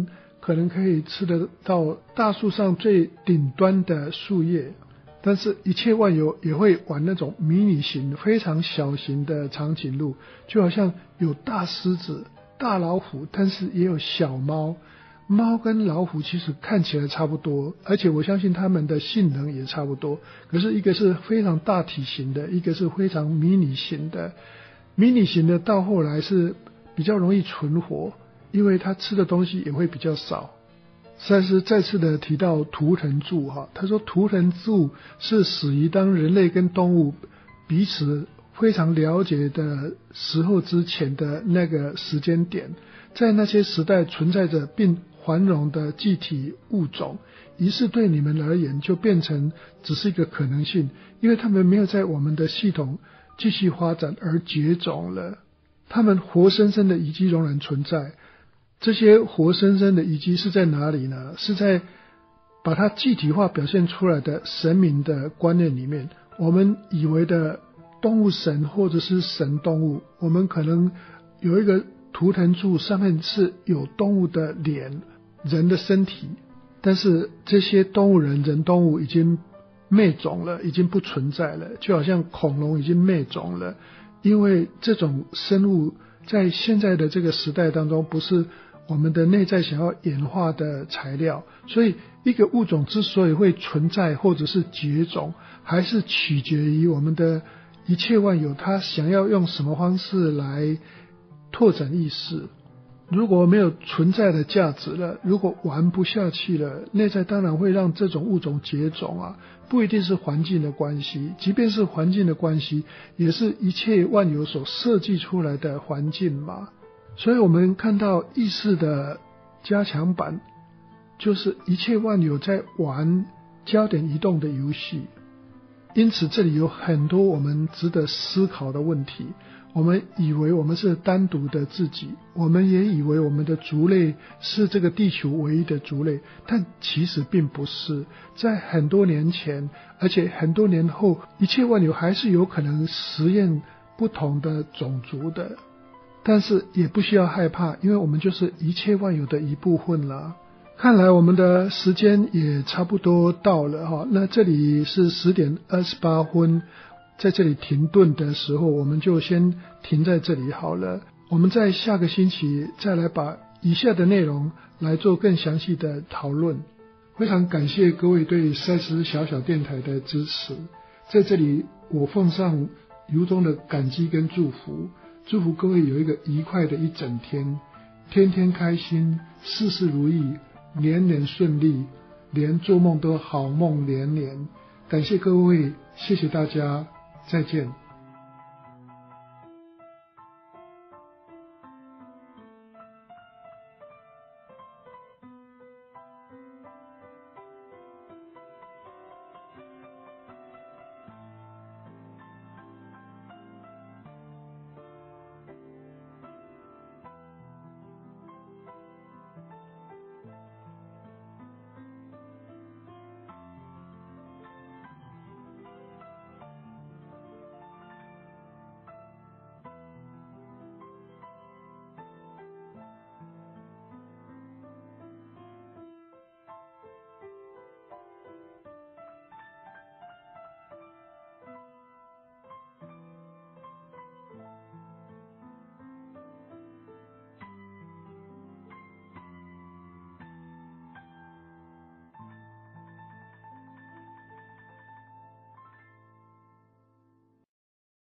可能可以吃得到大树上最顶端的树叶，但是一切万有也会玩那种迷你型非常小型的长颈鹿，就好像有大狮子大老虎，但是也有小猫。猫跟老虎其实看起来差不多，而且我相信它们的性能也差不多，可是一个是非常大体型的，一个是非常迷你型的。迷你型的到后来是比较容易存活，因为它吃的东西也会比较少。赛斯再次的提到图腾柱哈，他说图腾柱是始于当人类跟动物彼此非常了解的时候之前的那个时间点，在那些时代存在着并繁荣的具体物种，于是对你们而言就变成只是一个可能性，因为他们没有在我们的系统继续发展而绝种了。他们活生生的遗迹仍然存在，这些活生生的遗迹是在哪里呢？是在把它具体化表现出来的神明的观念里面。我们以为的动物神或者是神动物，我们可能有一个图腾柱上面是有动物的脸人的身体，但是这些动物人人动物已经灭种了，已经不存在了，就好像恐龙已经灭种了，因为这种生物在现在的这个时代当中不是我们的内在想要演化的材料，所以一个物种之所以会存在或者是绝种，还是取决于我们的一切万有它想要用什么方式来拓展意识。如果没有存在的价值了，如果玩不下去了，内在当然会让这种物种绝种啊，不一定是环境的关系，即便是环境的关系，也是一切万有所设计出来的环境嘛。所以我们看到意识的加强版，就是一切万有在玩焦点移动的游戏。因此这里有很多我们值得思考的问题。我们以为我们是单独的自己，我们也以为我们的族类是这个地球唯一的族类，但其实并不是。在很多年前，而且很多年后，一切万有还是有可能实验不同的种族的。但是也不需要害怕，因为我们就是一切万有的一部分了。看来我们的时间也差不多到了哈，那这里是十点二十八分，在这里停顿的时候，我们就先停在这里好了。我们在下个星期再来把以下的内容来做更详细的讨论。非常感谢各位对赛斯小小电台的支持，在这里我奉上由衷的感激跟祝福，祝福各位有一个愉快的一整天，天天开心，事事如意，年年顺利，连做梦都好梦连连。感谢各位，谢谢大家，再见。